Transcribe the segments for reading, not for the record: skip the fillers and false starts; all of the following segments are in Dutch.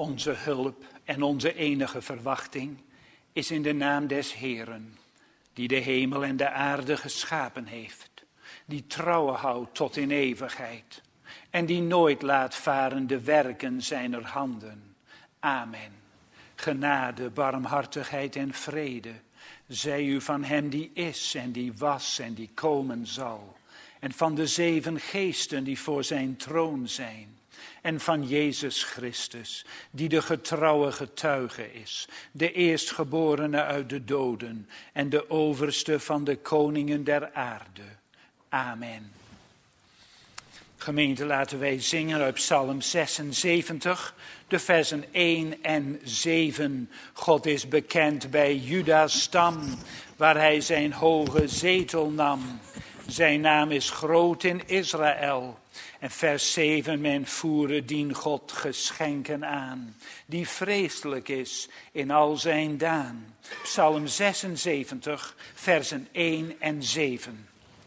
Onze hulp en onze enige verwachting is in de naam des Heeren, die de hemel en de aarde geschapen heeft, die trouwe houdt tot in eeuwigheid en die nooit laat varen de werken zijner handen. Amen. Genade, barmhartigheid en vrede zij u van hem die is en die was en die komen zal, en van de 7 geesten die voor zijn troon zijn, en van Jezus Christus, die de getrouwe getuige is, de eerstgeborene uit de doden en de overste van de koningen der aarde. Amen. Gemeente, laten wij zingen uit Psalm 76, de versen 1 en 7. God is bekend bij Juda's stam, waar hij zijn hoge zetel nam. Zijn naam is groot in Israël. En vers 7, men voere dien God geschenken aan, die vreselijk is in al zijn daan. Psalm 76, versen 1 en 7.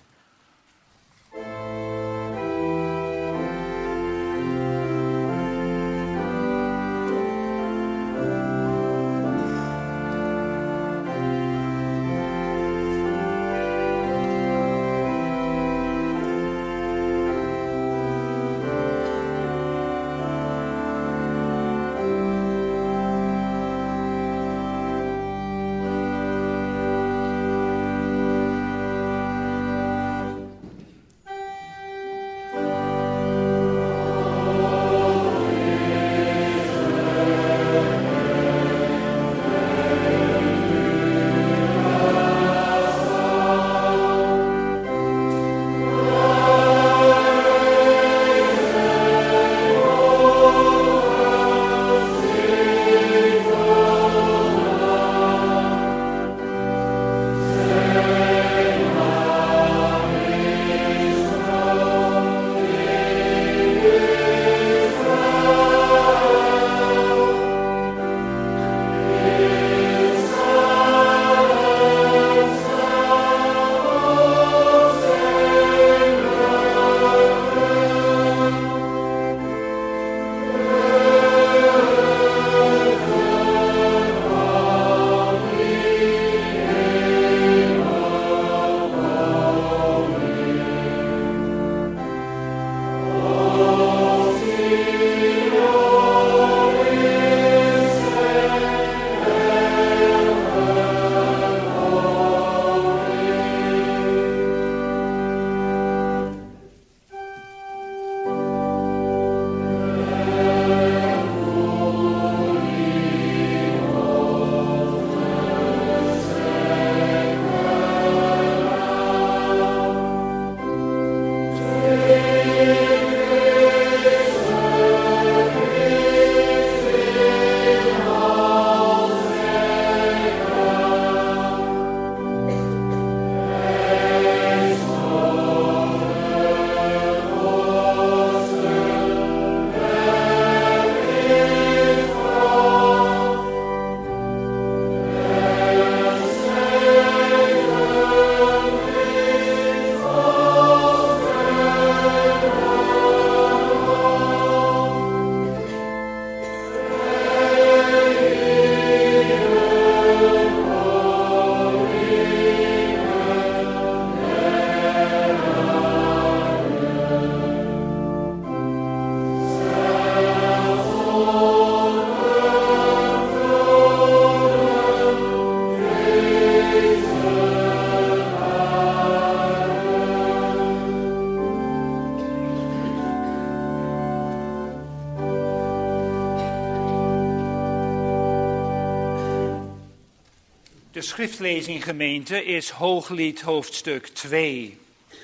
De schriftlezing, gemeente, is Hooglied hoofdstuk 2.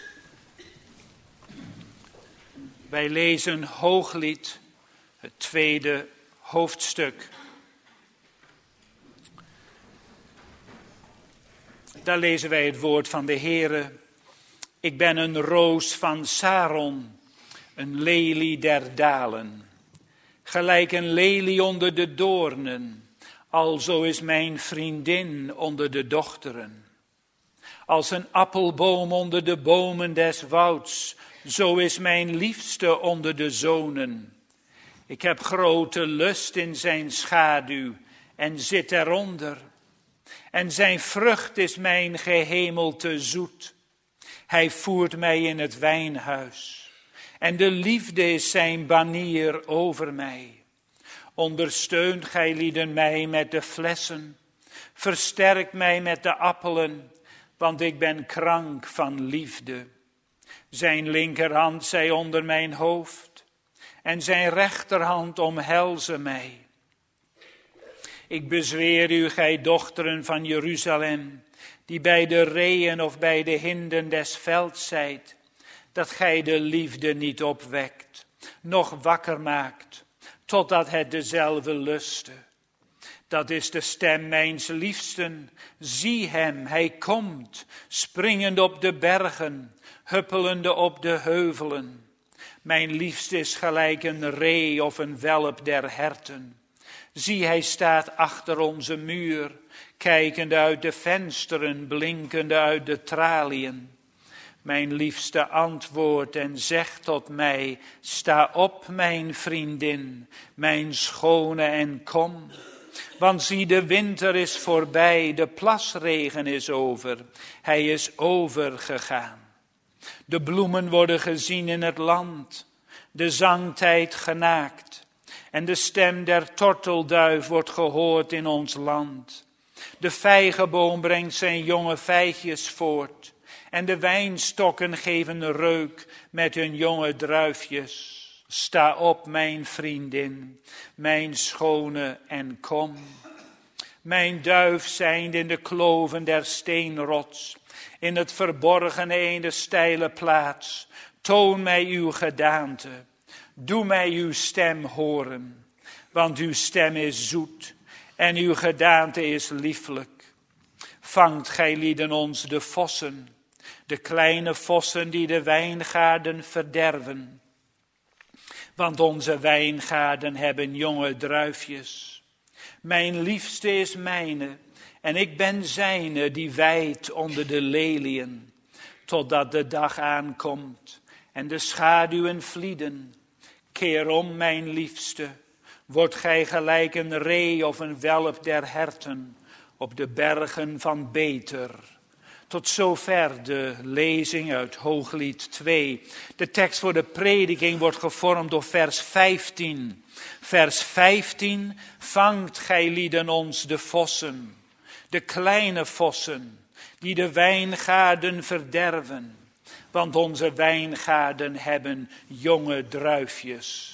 Wij lezen Hooglied, het 2e hoofdstuk. Daar lezen wij het woord van de Heere. Ik ben een roos van Saron, een lelie der dalen. Gelijk een lelie onder de doornen, alzo is mijn vriendin onder de dochteren. Als een appelboom onder de bomen des wouds, zo is mijn liefste onder de zonen. Ik heb grote lust in zijn schaduw en zit eronder. En zijn vrucht is mijn gehemelte zoet. Hij voert mij in het wijnhuis. En de liefde is zijn banier over mij. Ondersteunt gij lieden mij met de flessen. Versterk mij met de appelen, want ik ben krank van liefde. Zijn linkerhand zij onder mijn hoofd en zijn rechterhand omhelze mij. Ik bezweer u, gij dochteren van Jeruzalem, die bij de reeën of bij de hinden des velds zijt, dat gij de liefde niet opwekt, noch wakker maakt, totdat het dezelfde luste. Dat is de stem mijns liefsten, zie hem, hij komt, springend op de bergen, huppelende op de heuvelen. Mijn liefste is gelijk een ree of een welp der herten. Zie, hij staat achter onze muur, kijkende uit de vensteren, blinkende uit de traliën. Mijn liefste antwoordt en zegt tot mij, sta op mijn vriendin, mijn schone en kom. Want zie, de winter is voorbij, de plasregen is over, hij is overgegaan. De bloemen worden gezien in het land, de zangtijd genaakt. En de stem der tortelduif wordt gehoord in ons land. De vijgenboom brengt zijn jonge vijgjes voort. En de wijnstokken geven reuk met hun jonge druifjes. Sta op, mijn vriendin, mijn schone, en kom. Mijn duif zijnde in de kloven der steenrots, in het verborgene ene steile plaats. Toon mij uw gedaante, doe mij uw stem horen. Want uw stem is zoet en uw gedaante is lieflijk. Vangt gij lieden ons de vossen, de kleine vossen die de wijngaarden verderven. Want onze wijngaarden hebben jonge druifjes. Mijn liefste is mijne en ik ben zijne die wijdt onder de leliën. Totdat de dag aankomt en de schaduwen vlieden. Keer om, mijn liefste, wordt gij gelijk een ree of een welp der herten op de bergen van Beter. Tot zover de lezing uit Hooglied 2. De tekst voor de prediking wordt gevormd door vers 15. Vers 15, vangt gij lieden ons de vossen, de kleine vossen, die de wijngaarden verderven. Want onze wijngaarden hebben jonge druifjes.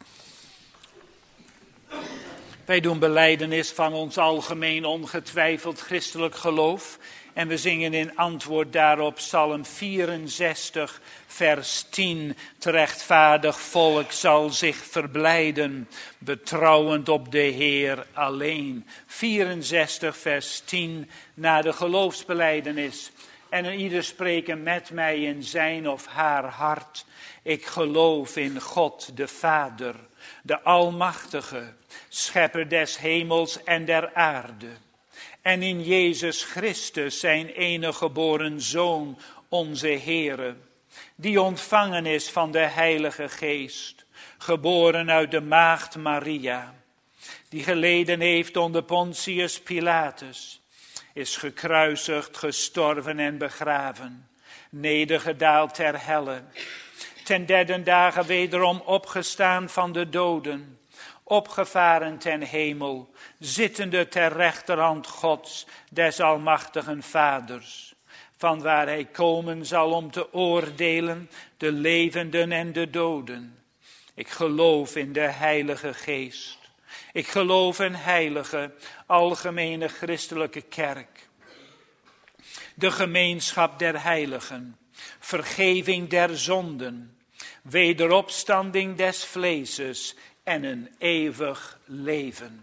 Wij doen belijdenis van ons algemeen ongetwijfeld christelijk geloof. En we zingen in antwoord daarop Psalm 64, vers 10. Het rechtvaardig volk zal zich verblijden, betrouwend op de Heer alleen. 64, vers 10, na de geloofsbelijdenis. En ieder spreken met mij in zijn of haar hart. Ik geloof in God de Vader, de Almachtige, schepper des hemels en der aarde. En in Jezus Christus, zijn enige geboren Zoon, onze Heere, die ontvangen is van de Heilige Geest, geboren uit de maagd Maria, die geleden heeft onder Pontius Pilatus, is gekruisigd, gestorven en begraven, nedergedaald ter helle, ten derde dagen wederom opgestaan van de doden, opgevaren ten hemel, zittende ter rechterhand Gods, des almachtigen Vaders, vanwaar hij komen zal om te oordelen de levenden en de doden. Ik geloof in de Heilige Geest. Ik geloof in heilige, algemene christelijke kerk. De gemeenschap der heiligen, vergeving der zonden, wederopstanding des vleeses en een eeuwig leven.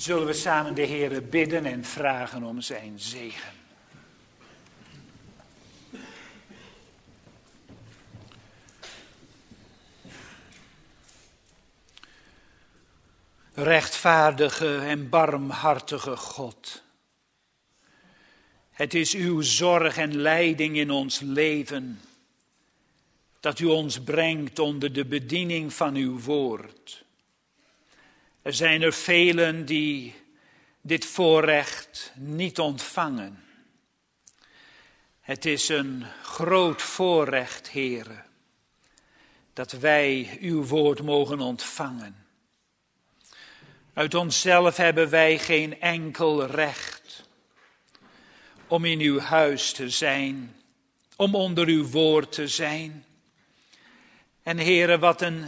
Zullen we samen de Heere bidden en vragen om zijn zegen. Rechtvaardige en barmhartige God. Het is uw zorg en leiding in ons leven dat u ons brengt onder de bediening van uw woord. Er zijn er velen die dit voorrecht niet ontvangen. Het is een groot voorrecht, Heere, dat wij uw woord mogen ontvangen. Uit onszelf hebben wij geen enkel recht om in uw huis te zijn, om onder uw woord te zijn. En Heere, wat een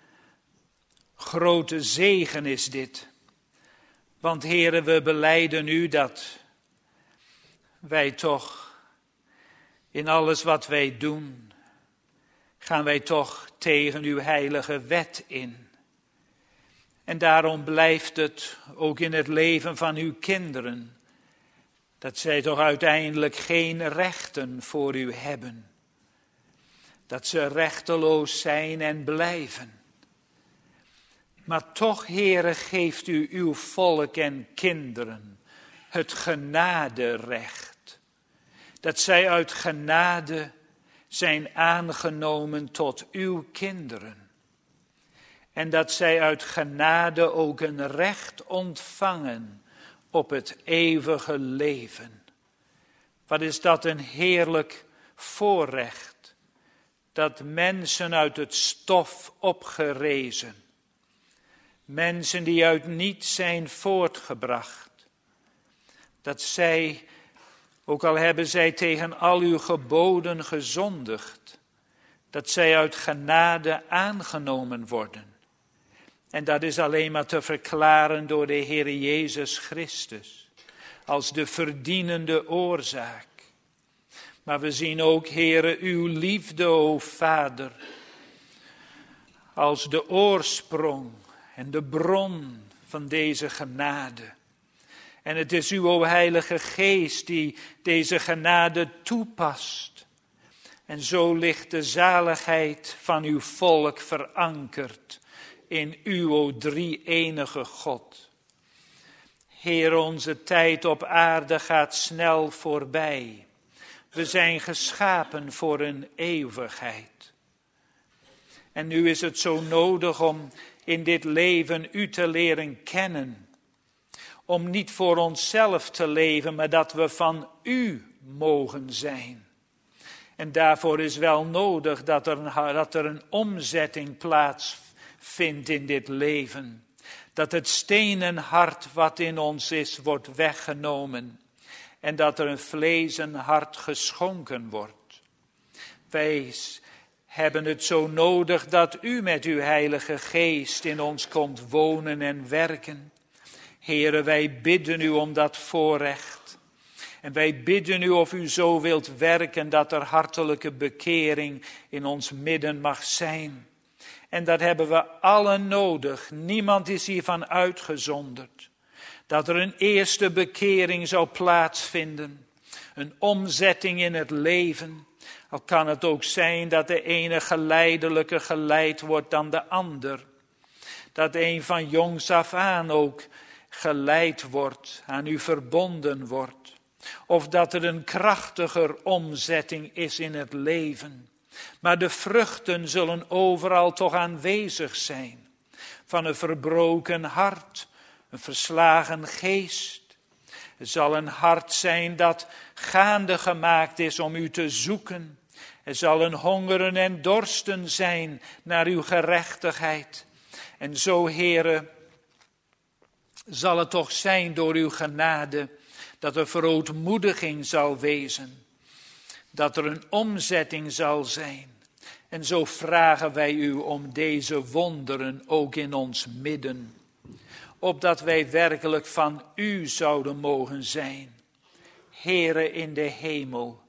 grote zegen is dit. Want Heere, we belijden u dat wij toch in alles wat wij doen, gaan wij toch tegen uw heilige wet in. En daarom blijft het ook in het leven van uw kinderen, dat zij toch uiteindelijk geen rechten voor u hebben. Dat ze rechteloos zijn en blijven. Maar toch, Heere, geeft u uw volk en kinderen het genaderecht. Dat zij uit genade zijn aangenomen tot uw kinderen. En dat zij uit genade ook een recht ontvangen op het eeuwige leven. Wat is dat een heerlijk voorrecht, dat mensen uit het stof opgerezen, mensen die uit niets zijn voortgebracht, dat zij, ook al hebben zij tegen al uw geboden gezondigd, dat zij uit genade aangenomen worden. En dat is alleen maar te verklaren door de Heer Jezus Christus, als de verdienende oorzaak. Maar we zien ook, Heere, uw liefde, o Vader, als de oorsprong en de bron van deze genade. En het is uw, o Heilige Geest, die deze genade toepast. En zo ligt de zaligheid van uw volk verankerd in uw, o drie-enige God. Heer, onze tijd op aarde gaat snel voorbij. We zijn geschapen voor een eeuwigheid. En nu is het zo nodig om in dit leven u te leren kennen. Om niet voor onszelf te leven, maar dat we van u mogen zijn. En daarvoor is wel nodig dat er een omzetting plaatsvindt in dit leven. Dat het stenen hart wat in ons is, wordt weggenomen. En dat er een vlezen hart geschonken wordt. Wij hebben het zo nodig dat u met uw Heilige Geest in ons komt wonen en werken. Heere, wij bidden u om dat voorrecht. En wij bidden u of u zo wilt werken dat er hartelijke bekering in ons midden mag zijn. En dat hebben we allen nodig. Niemand is hiervan uitgezonderd. Dat er een eerste bekering zou plaatsvinden. Een omzetting in het leven. Al kan het ook zijn dat de ene geleidelijker geleid wordt dan de ander. Dat een van jongs af aan ook geleid wordt, aan u verbonden wordt. Of dat er een krachtiger omzetting is in het leven. Maar de vruchten zullen overal toch aanwezig zijn. Van een verbroken hart, een verslagen geest. Er zal een hart zijn dat gaande gemaakt is om u te zoeken. Er zal een hongeren en dorsten zijn naar uw gerechtigheid. En zo, Heere, zal het toch zijn door uw genade dat er verootmoediging zal wezen. Dat er een omzetting zal zijn. En zo vragen wij u om deze wonderen ook in ons midden. Opdat wij werkelijk van u zouden mogen zijn. Heere in de hemel.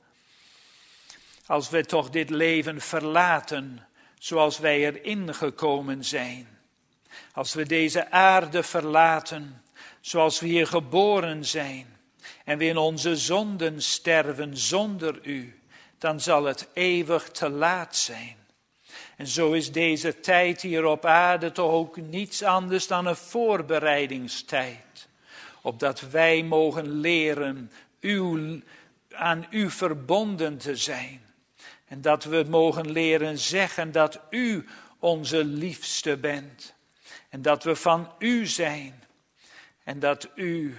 Als we toch dit leven verlaten zoals wij erin gekomen zijn. Als we deze aarde verlaten, zoals we hier geboren zijn en we in onze zonden sterven zonder u, dan zal het eeuwig te laat zijn. En zo is deze tijd hier op aarde toch ook niets anders dan een voorbereidingstijd. Opdat wij mogen leren aan u verbonden te zijn. En dat we mogen leren zeggen dat u onze liefste bent. En dat we van u zijn. En dat u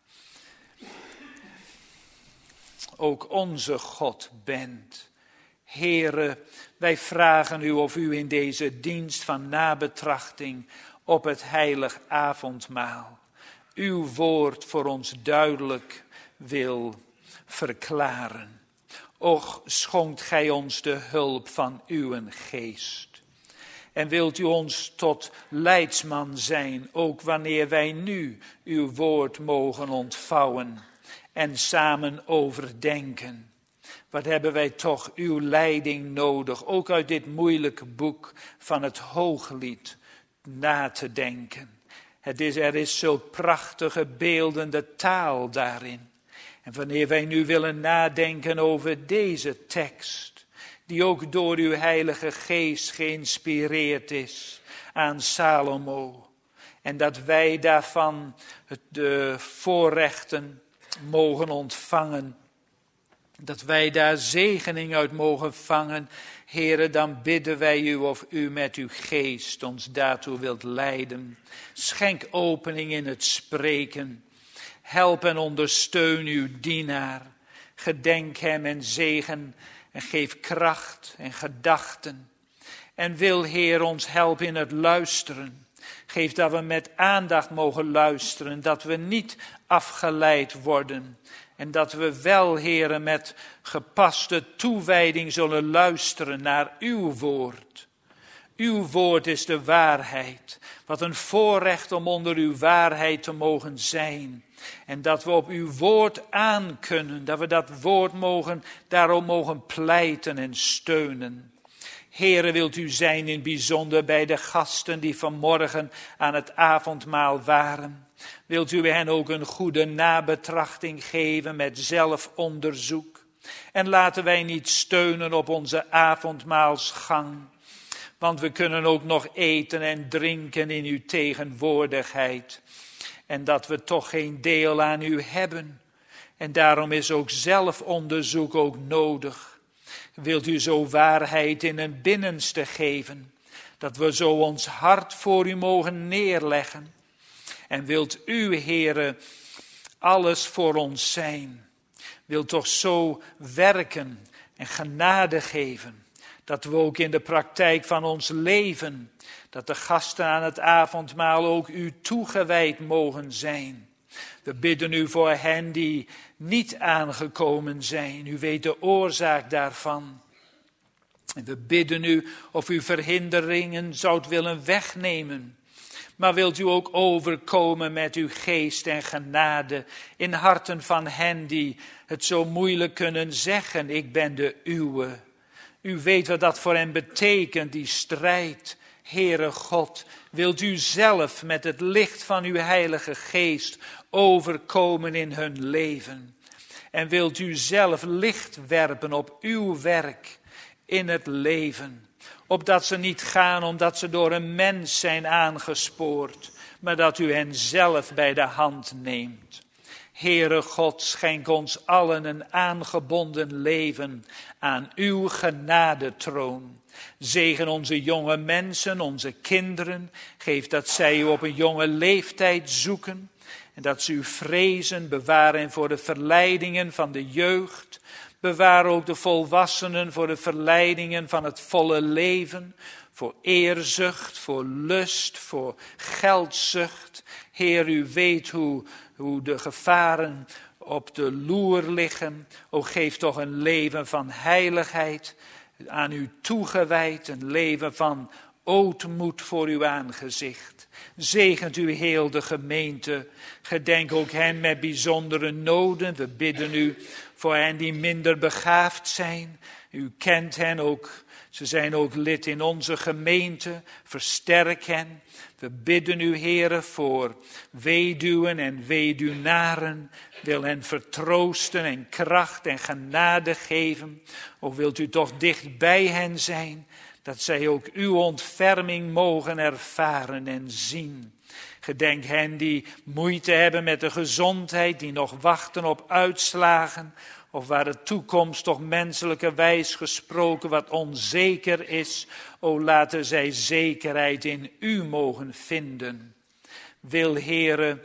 ook onze God bent. Heere, wij vragen u of u in deze dienst van nabetrachting op het heilig avondmaal uw woord voor ons duidelijk wil verklaren. Och, schonkt gij ons de hulp van uw geest. En wilt u ons tot leidsman zijn, ook wanneer wij nu uw woord mogen ontvouwen en samen overdenken. Wat hebben wij toch uw leiding nodig, ook uit dit moeilijke boek van het Hooglied na te denken. Er is zulk prachtige beeldende taal daarin. En wanneer wij nu willen nadenken over deze tekst, die ook door uw Heilige Geest geïnspireerd is aan Salomo. En dat wij daarvan de voorrechten mogen ontvangen. Dat wij daar zegening uit mogen vangen. Heere, dan bidden wij u of u met uw geest ons daartoe wilt leiden. Schenk opening in het spreken. Help en ondersteun uw dienaar. Gedenk hem en zegen en geef kracht en gedachten. En wil, Heer, ons helpen in het luisteren. Geef dat we met aandacht mogen luisteren, dat we niet afgeleid worden. En dat we wel, Heere, met gepaste toewijding zullen luisteren naar uw woord. Uw woord is de waarheid. Wat een voorrecht om onder uw waarheid te mogen zijn. En dat we op uw woord aan kunnen. Dat we dat woord daarom mogen pleiten en steunen. Heere, wilt u zijn in bijzonder bij de gasten die vanmorgen aan het avondmaal waren. Wilt u hen ook een goede nabetrachting geven met zelfonderzoek. En laten wij niet steunen op onze avondmaalsgang. Want we kunnen ook nog eten en drinken in uw tegenwoordigheid. En dat we toch geen deel aan u hebben. En daarom is ook zelfonderzoek ook nodig. Wilt u zo waarheid in een binnenste geven. Dat we zo ons hart voor u mogen neerleggen. En wilt u, Heere, alles voor ons zijn. Wilt toch zo werken en genade geven. Dat we ook in de praktijk van ons leven, dat de gasten aan het avondmaal ook u toegewijd mogen zijn. We bidden u voor hen die niet aangekomen zijn. U weet de oorzaak daarvan. En we bidden u of u verhinderingen zoudt willen wegnemen. Maar wilt u ook overkomen met uw geest en genade in harten van hen die het zo moeilijk kunnen zeggen, ik ben de uwe. U weet wat dat voor hen betekent, die strijd. Heere God, wilt u zelf met het licht van uw Heilige Geest overkomen in hun leven. En wilt u zelf licht werpen op uw werk in het leven. Opdat ze niet gaan omdat ze door een mens zijn aangespoord, maar dat u hen zelf bij de hand neemt. Heere God, schenk ons allen een aangebonden leven aan uw genadetroon. Zegen onze jonge mensen, onze kinderen. Geef dat zij u op een jonge leeftijd zoeken. En dat ze u vrezen, bewaren voor de verleidingen van de jeugd. Bewaar ook de volwassenen voor de verleidingen van het volle leven. Voor eerzucht, voor lust, voor geldzucht. Heer, u weet hoe de gevaren op de loer liggen. O, geef toch een leven van heiligheid aan u toegewijd. Een leven van ootmoed voor uw aangezicht. Zegent u heel de gemeente. Gedenk ook hen met bijzondere noden. We bidden u Voor hen die minder begaafd zijn. U kent hen ook. Ze zijn ook lid in onze gemeente. Versterk hen. We bidden u, Heere, voor weduwen en weduwnaren. Wil hen vertroosten en kracht en genade geven. O, wilt u toch dicht bij hen zijn, dat zij ook uw ontferming mogen ervaren en zien. Gedenk hen die moeite hebben met de gezondheid, die nog wachten op uitslagen, of waar de toekomst toch menselijkerwijs gesproken wat onzeker is. O, laten zij zekerheid in u mogen vinden. Wil, Heere,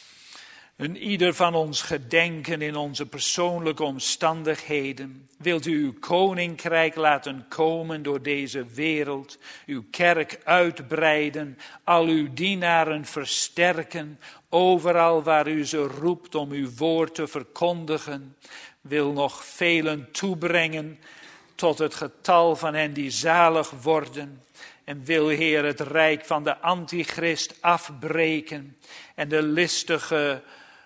een ieder van ons gedenken in onze persoonlijke omstandigheden. Wilt u uw koninkrijk laten komen door deze wereld, uw kerk uitbreiden, al uw dienaren versterken, overal waar u ze roept om uw woord te verkondigen. Wil nog velen toebrengen tot het getal van hen die zalig worden. En wil, Heer, het rijk van de antichrist afbreken en de listige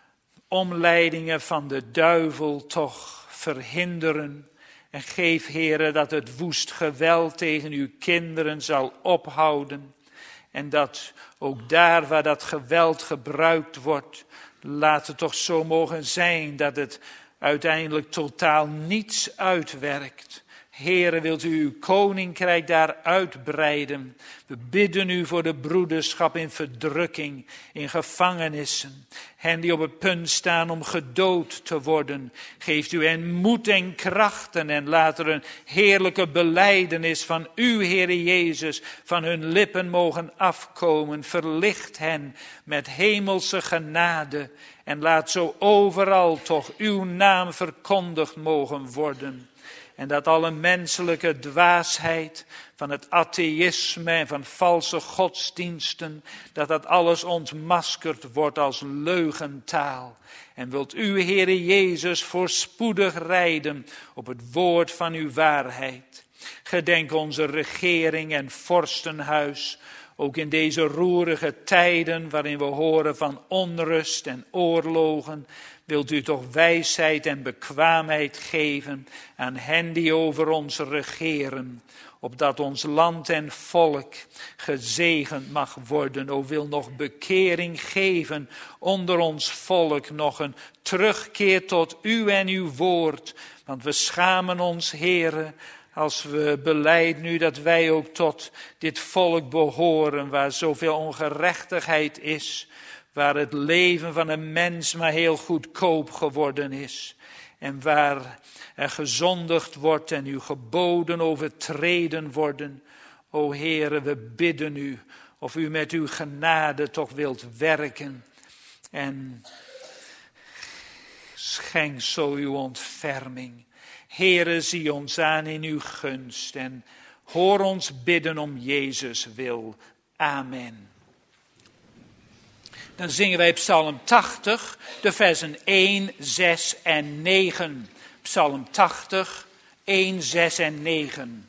omleidingen van de duivel toch verhinderen. En geef, Heere, dat het woest geweld tegen uw kinderen zal ophouden. En dat ook daar waar dat geweld gebruikt wordt, laat het toch zo mogen zijn dat het uiteindelijk totaal niets uitwerkt. Heere, wilt u uw koninkrijk daar uitbreiden. We bidden u voor de broederschap in verdrukking, in gevangenissen. Hen die op het punt staan om gedood te worden. Geeft u hen moed en krachten en laat er een heerlijke belijdenis van u, Heere Jezus, van hun lippen mogen afkomen. Verlicht hen met hemelse genade en laat zo overal toch uw naam verkondigd mogen worden. En dat alle menselijke dwaasheid van het atheïsme en van valse godsdiensten, dat alles ontmaskerd wordt als leugentaal. En wilt u, Heere Jezus, voorspoedig rijden op het woord van uw waarheid. Gedenk onze regering en vorstenhuis, ook in deze roerige tijden waarin we horen van onrust en oorlogen. Wilt u toch wijsheid en bekwaamheid geven aan hen die over ons regeren, opdat ons land en volk gezegend mag worden. O, wil nog bekering geven onder ons volk, nog een terugkeer tot u en uw woord. Want we schamen ons, Heere, als we belijden nu dat wij ook tot dit volk behoren, waar zoveel ongerechtigheid is, waar het leven van een mens maar heel goedkoop geworden is. En waar er gezondigd wordt en uw geboden overtreden worden. O Heere, we bidden u of u met uw genade toch wilt werken. En schenk zo uw ontferming. Heere, zie ons aan in uw gunst en hoor ons bidden om Jezus wil. Amen. Dan zingen wij Psalm 80, de versen 1, 6 en 9. Psalm 80, 1, 6 en 9.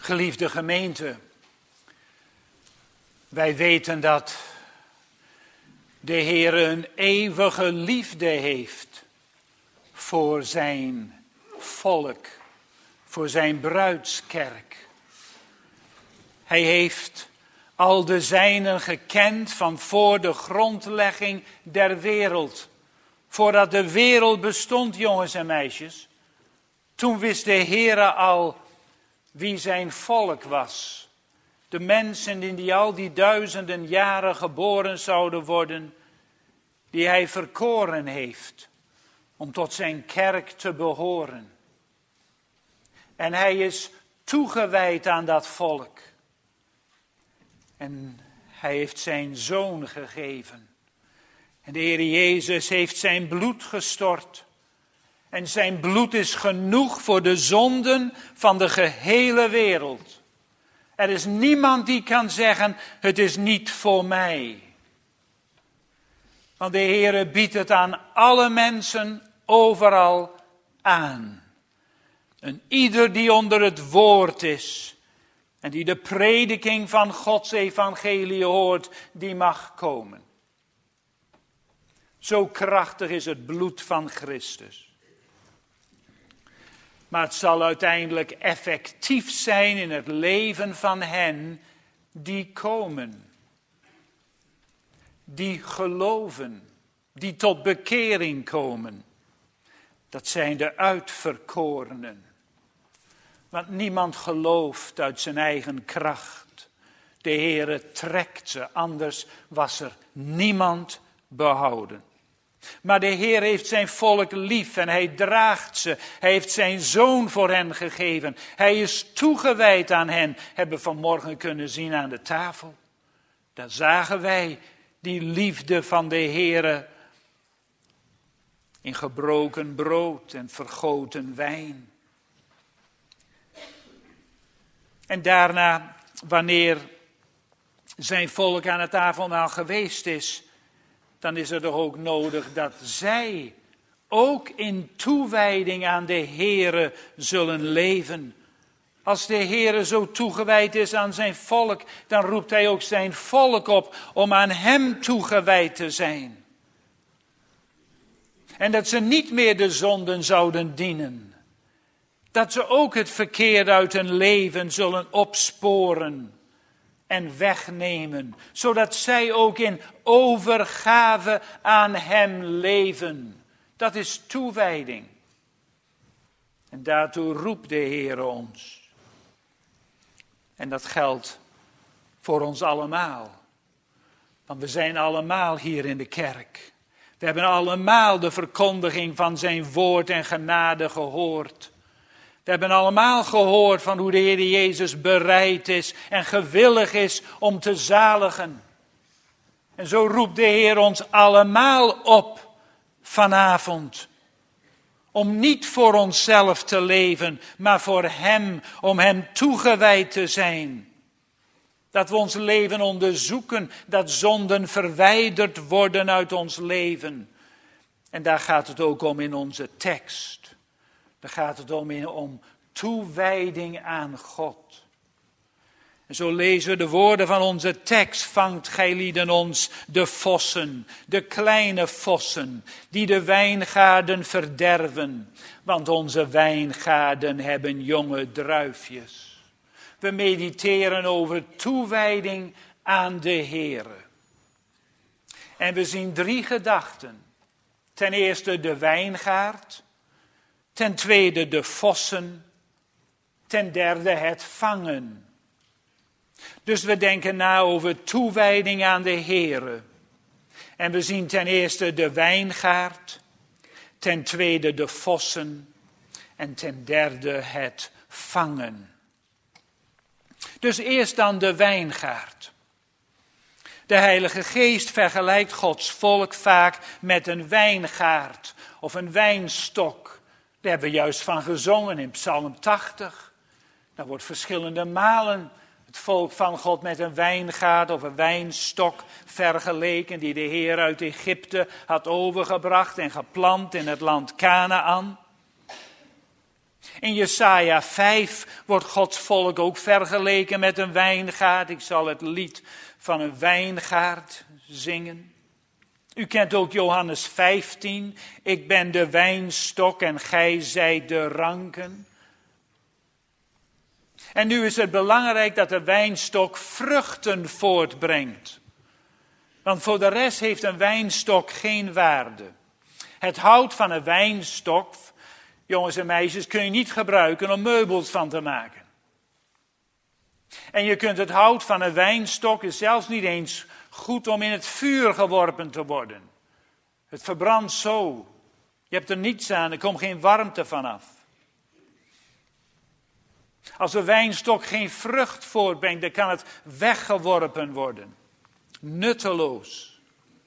Geliefde gemeente, wij weten dat de Heer een eeuwige liefde heeft voor zijn volk, voor zijn bruidskerk. Hij heeft al de zijnen gekend van voor de grondlegging der wereld. Voordat de wereld bestond, jongens en meisjes. Toen wist de Heere al wie zijn volk was. De mensen die al die duizenden jaren geboren zouden worden, die hij verkoren heeft om tot zijn kerk te behoren. En hij is toegewijd aan dat volk. En hij heeft zijn zoon gegeven. En de Heer Jezus heeft zijn bloed gestort. En zijn bloed is genoeg voor de zonden van de gehele wereld. Er is niemand die kan zeggen, het is niet voor mij. Want de Heer biedt het aan alle mensen overal aan. En ieder die onder het woord is en die de prediking van Gods evangelie hoort, die mag komen. Zo krachtig is het bloed van Christus. Maar het zal uiteindelijk effectief zijn in het leven van hen die komen. Die geloven, die tot bekering komen. Dat zijn de uitverkorenen. Want niemand gelooft uit zijn eigen kracht. De Heere trekt ze, anders was er niemand behouden. Maar de Heer heeft zijn volk lief en hij draagt ze. Hij heeft zijn zoon voor hen gegeven. Hij is toegewijd aan hen. Hebben we vanmorgen kunnen zien aan de tafel. Daar zagen wij die liefde van de Heer in gebroken brood en vergoten wijn. En daarna, wanneer zijn volk aan het avondmaal geweest is, dan is het toch ook nodig dat zij ook in toewijding aan de Heere zullen leven. Als de Heere zo toegewijd is aan zijn volk, dan roept hij ook zijn volk op om aan hem toegewijd te zijn. En dat ze niet meer de zonden zouden dienen. Dat ze ook het verkeer uit hun leven zullen opsporen en wegnemen, zodat zij ook in overgave aan hem leven. Dat is toewijding. En daartoe roept de Heer ons. En dat geldt voor ons allemaal. Want we zijn allemaal hier in de kerk. We hebben allemaal de verkondiging van zijn woord en genade gehoord. We hebben allemaal gehoord van hoe de Heer Jezus bereid is en gewillig is om te zaligen. En zo roept de Heer ons allemaal op vanavond. Om niet voor onszelf te leven, maar voor hem, om hem toegewijd te zijn. Dat we ons leven onderzoeken, dat zonden verwijderd worden uit ons leven. En daar gaat het ook om in onze tekst. Daar gaat het om toewijding aan God. En zo lezen we de woorden van onze tekst. Vangt gijlieden ons de vossen, de kleine vossen, die de wijngaarden verderven. Want onze wijngaarden hebben jonge druifjes. We mediteren over toewijding aan de Heere. En we zien 3 gedachten. Ten eerste de wijngaard. Ten tweede de vossen. Ten derde het vangen. Dus we denken na over toewijding aan de Heere. En we zien ten eerste de wijngaard. Ten tweede de vossen. En ten derde het vangen. Dus eerst dan de wijngaard. De Heilige Geest vergelijkt Gods volk vaak met een wijngaard of een wijnstok. Daar hebben we juist van gezongen in Psalm 80. Daar wordt verschillende malen het volk van God met een wijngaard of een wijnstok vergeleken, die de Heer uit Egypte had overgebracht en geplant in het land Kanaan. In Jesaja 5 wordt Gods volk ook vergeleken met een wijngaard. Ik zal het lied van een wijngaard zingen. U kent ook Johannes 15. Ik ben de wijnstok en gij zijt de ranken. En nu is het belangrijk dat de wijnstok vruchten voortbrengt. Want voor de rest heeft een wijnstok geen waarde. Het hout van een wijnstok, jongens en meisjes, kun je niet gebruiken om meubels van te maken. En je kunt het hout van een wijnstok is zelfs niet eens goed om in het vuur geworpen te worden. Het verbrandt zo. Je hebt er niets aan, er komt geen warmte vanaf. Als een wijnstok geen vrucht voortbrengt, dan kan het weggeworpen worden. Nutteloos.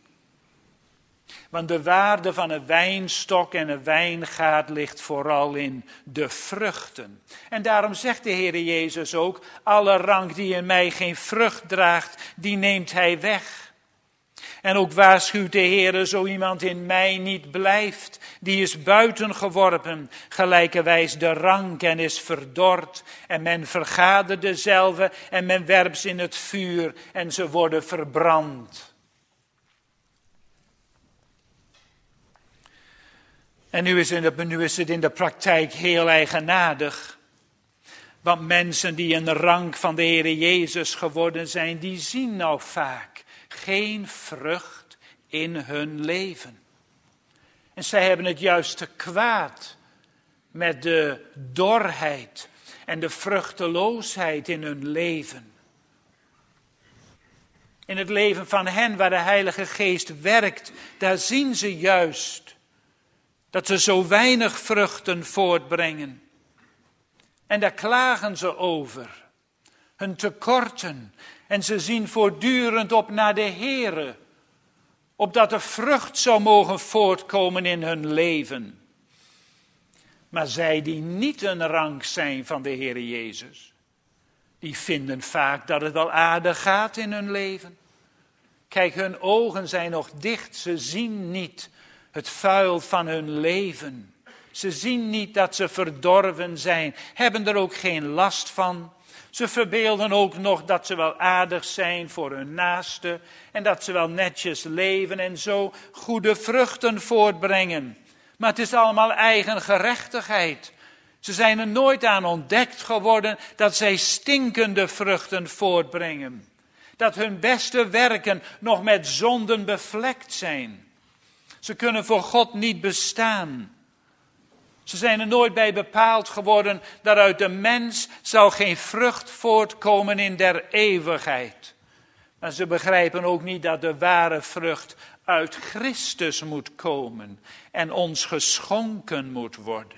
Want de waarde van een wijnstok en een wijngaard ligt vooral in de vruchten. En daarom zegt de Heer Jezus ook, alle rank die in mij geen vrucht draagt, die neemt hij weg. En ook waarschuwt de Heer, zo iemand in mij niet blijft, die is buiten geworpen, gelijkerwijs de rank en is verdord. En men vergadert dezelve en men werpt ze in het vuur en ze worden verbrand. En nu is het in de praktijk heel eigenaardig. Want mensen die een rank van de Heer Jezus geworden zijn, die zien nou vaak geen vrucht in hun leven. En zij hebben het juist te kwaad met de dorheid en de vruchteloosheid in hun leven. In het leven van hen waar de Heilige Geest werkt, daar zien ze juist dat ze zo weinig vruchten voortbrengen. En daar klagen ze over, hun tekorten. En ze zien voortdurend op naar de Heere, opdat er vrucht zou mogen voortkomen in hun leven. Maar zij die niet een rank zijn van de Heere Jezus, die vinden vaak dat het wel aardig gaat in hun leven. Kijk, hun ogen zijn nog dicht, ze zien niet het vuil van hun leven. Ze zien niet dat ze verdorven zijn, hebben er ook geen last van. Ze verbeelden ook nog dat ze wel aardig zijn voor hun naaste en dat ze wel netjes leven en zo goede vruchten voortbrengen. Maar het is allemaal eigen gerechtigheid. Ze zijn er nooit aan ontdekt geworden dat zij stinkende vruchten voortbrengen. Dat hun beste werken nog met zonden bevlekt zijn. Ze kunnen voor God niet bestaan. Ze zijn er nooit bij bepaald geworden dat uit de mens zal geen vrucht voortkomen in der eeuwigheid. Maar ze begrijpen ook niet dat de ware vrucht uit Christus moet komen en ons geschonken moet worden.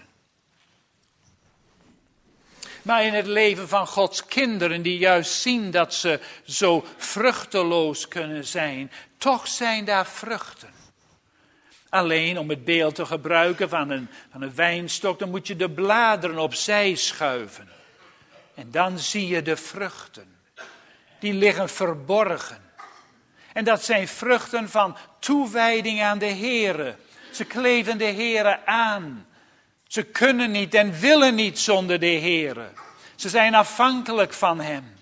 Maar in het leven van Gods kinderen die juist zien dat ze zo vruchteloos kunnen zijn, toch zijn daar vruchten. Alleen om het beeld te gebruiken van een wijnstok, dan moet je de bladeren opzij schuiven. En dan zie je de vruchten. Die liggen verborgen. En dat zijn vruchten van toewijding aan de Heere. Ze kleven de Heere aan. Ze kunnen niet en willen niet zonder de Heere. Ze zijn afhankelijk van Hem.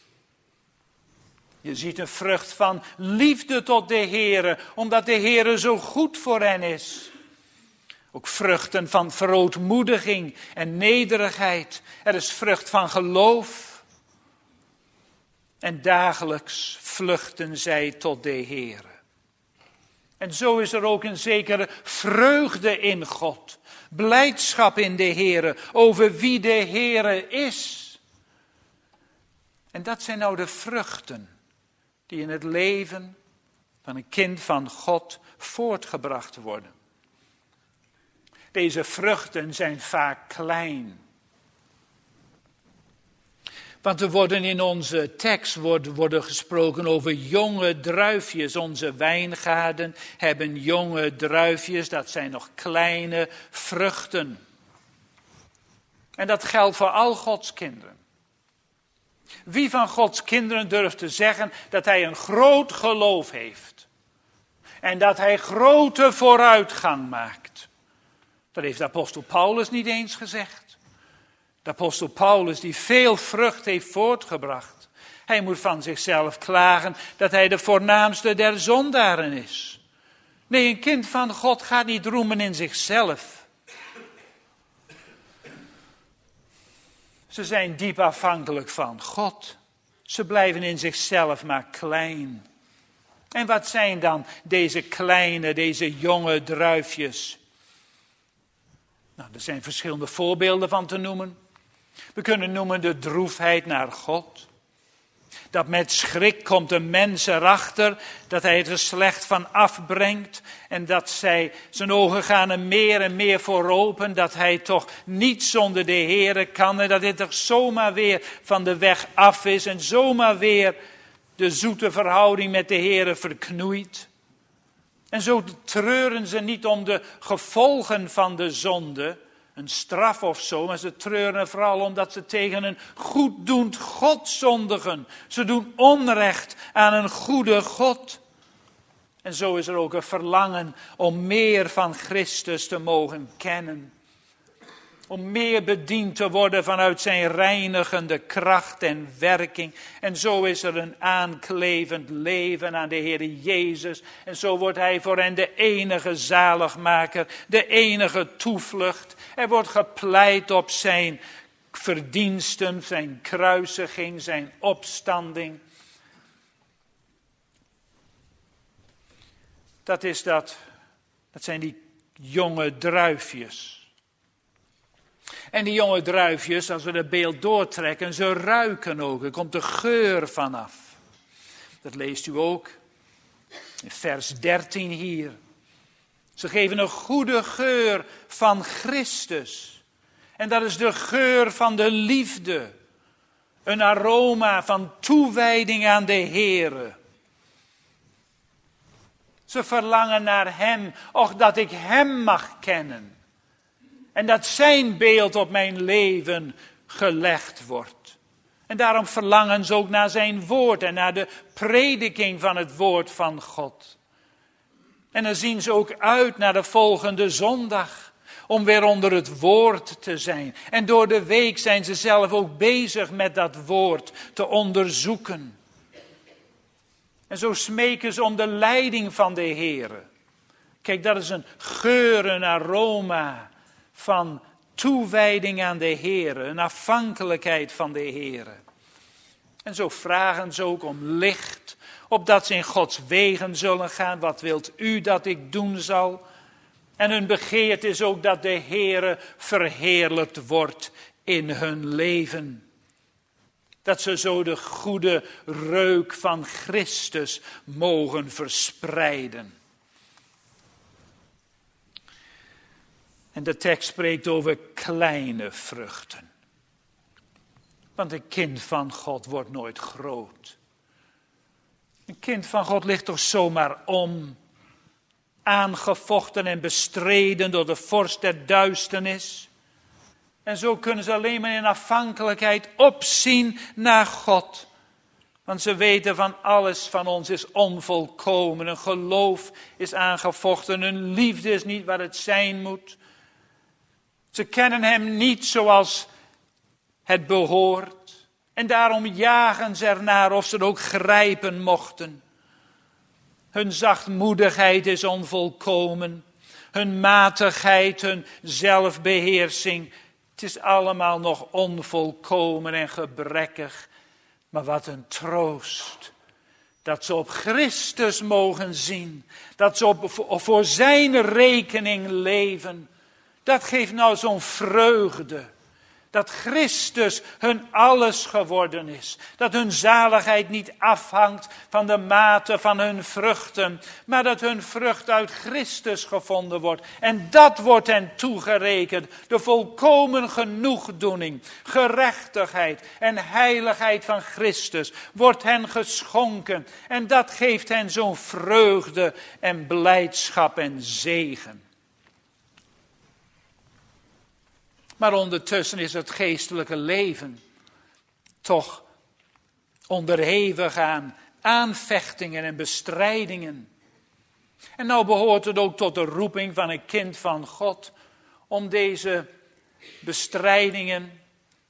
Je ziet een vrucht van liefde tot de Heere, omdat de Heere zo goed voor hen is. Ook vruchten van verootmoediging en nederigheid. Er is vrucht van geloof. En dagelijks vluchten zij tot de Heere. En zo is er ook een zekere vreugde in God. Blijdschap in de Heere, over wie de Heere is. En dat zijn nou de vruchten die in het leven van een kind van God voortgebracht worden. Deze vruchten zijn vaak klein. Want er worden in onze tekst worden gesproken over jonge druifjes. Onze wijngaarden hebben jonge druifjes, dat zijn nog kleine vruchten. En dat geldt voor al Gods kinderen. Wie van Gods kinderen durft te zeggen dat hij een groot geloof heeft? En dat hij grote vooruitgang maakt? Dat heeft de apostel Paulus niet eens gezegd. De apostel Paulus die veel vrucht heeft voortgebracht. Hij moet van zichzelf klagen dat hij de voornaamste der zondaren is. Nee, een kind van God gaat niet roemen in zichzelf. Ze zijn diep afhankelijk van God. Ze blijven in zichzelf maar klein. En wat zijn dan deze kleine, deze jonge druifjes? Nou, er zijn verschillende voorbeelden van te noemen. We kunnen noemen de droefheid naar God. Dat met schrik komt een mens erachter dat hij het er slecht van afbrengt. En dat zijn ogen gaan er meer en meer voor open. Dat hij toch niet zonder de Heere kan. En dat hij toch zomaar weer van de weg af is. En zomaar weer de zoete verhouding met de Heere verknoeit. En zo treuren ze niet om de gevolgen van de zonde. Een straf of zo, maar ze treuren vooral omdat ze tegen een goeddoend God zondigen. Ze doen onrecht aan een goede God. En zo is er ook een verlangen om meer van Christus te mogen kennen. Om meer bediend te worden vanuit zijn reinigende kracht en werking. En zo is er een aanklevend leven aan de Heer Jezus. En zo wordt hij voor hen de enige zaligmaker, de enige toevlucht. Er wordt gepleit op zijn verdiensten, zijn kruisiging, zijn opstanding. Dat zijn die jonge druifjes. En die jonge druifjes, als we het beeld doortrekken, ze ruiken ook. Er komt de geur vanaf. Dat leest u ook in vers 13 hier. Ze geven een goede geur van Christus. En dat is de geur van de liefde. Een aroma van toewijding aan de Heere. Ze verlangen naar hem, och dat ik hem mag kennen. En dat zijn beeld op mijn leven gelegd wordt. En daarom verlangen ze ook naar zijn woord en naar de prediking van het woord van God. En dan zien ze ook uit naar de volgende zondag. Om weer onder het woord te zijn. En door de week zijn ze zelf ook bezig met dat woord te onderzoeken. En zo smeken ze om de leiding van de Heere. Kijk, dat is een geur, een aroma van toewijding aan de Heere. Een afhankelijkheid van de Heere. En zo vragen ze ook om licht. Opdat ze in Gods wegen zullen gaan. Wat wilt u dat ik doen zal? En hun begeerte is ook dat de Heere verheerlijkt wordt in hun leven. Dat ze zo de goede reuk van Christus mogen verspreiden. En de tekst spreekt over kleine vruchten. Want een kind van God wordt nooit groot. Een kind van God ligt toch zomaar om. Aangevochten en bestreden door de vorst der duisternis. En zo kunnen ze alleen maar in afhankelijkheid opzien naar God. Want ze weten van alles van ons is onvolkomen. Een geloof is aangevochten. Een liefde is niet wat het zijn moet. Ze kennen hem niet zoals het behoort. En daarom jagen ze ernaar of ze het ook grijpen mochten. Hun zachtmoedigheid is onvolkomen. Hun matigheid, hun zelfbeheersing. Het is allemaal nog onvolkomen en gebrekkig. Maar wat een troost. Dat ze op Christus mogen zien. Dat ze voor zijn rekening leven. Dat geeft nou zo'n vreugde. Dat Christus hun alles geworden is. Dat hun zaligheid niet afhangt van de mate van hun vruchten. Maar dat hun vrucht uit Christus gevonden wordt. En dat wordt hen toegerekend. De volkomen genoegdoening, gerechtigheid en heiligheid van Christus wordt hen geschonken. En dat geeft hen zo'n vreugde en blijdschap en zegen. Maar ondertussen is het geestelijke leven toch onderhevig aan aanvechtingen en bestrijdingen. En nou behoort het ook tot de roeping van een kind van God om deze bestrijdingen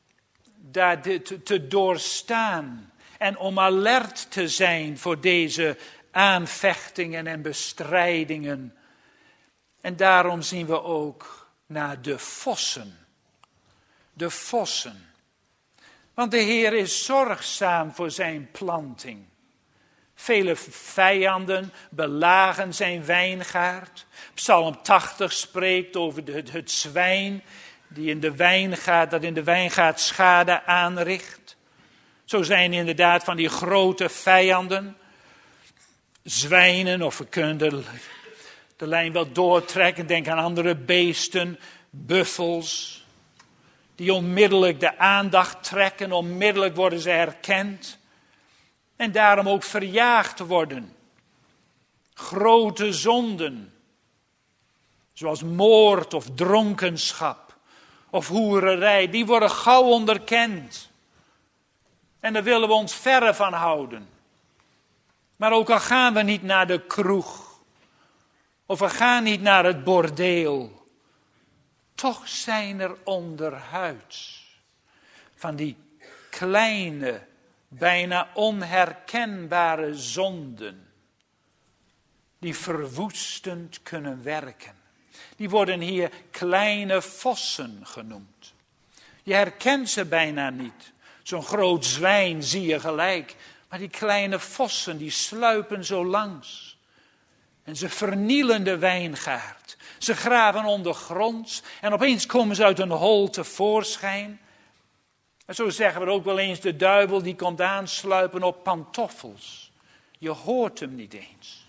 daar te doorstaan en om alert te zijn voor deze aanvechtingen en bestrijdingen. En daarom zien we ook naar de vossen. De vossen. Want de Heer is zorgzaam voor zijn planting. Vele vijanden belagen zijn wijngaard. Psalm 80 spreekt over het zwijn die in de wijngaard schade aanricht. Zo zijn inderdaad van die grote vijanden. Zwijnen, of we kunnen de lijn wel doortrekken. Denk aan andere beesten, buffels. Die onmiddellijk de aandacht trekken, onmiddellijk worden ze herkend. En daarom ook verjaagd worden. Grote zonden, zoals moord of dronkenschap of hoererij, die worden gauw onderkend. En daar willen we ons verre van houden. Maar ook al gaan we niet naar de kroeg, of we gaan niet naar het bordeel, toch zijn er onderhuids van die kleine, bijna onherkenbare zonden, die verwoestend kunnen werken. Die worden hier kleine vossen genoemd. Je herkent ze bijna niet. Zo'n groot zwijn zie je gelijk. Maar die kleine vossen, die sluipen zo langs. En ze vernielen de wijngaard. Ze graven ondergronds. En opeens komen ze uit een hol tevoorschijn. En zo zeggen we ook wel eens, de duivel die komt aansluipen op pantoffels. Je hoort hem niet eens.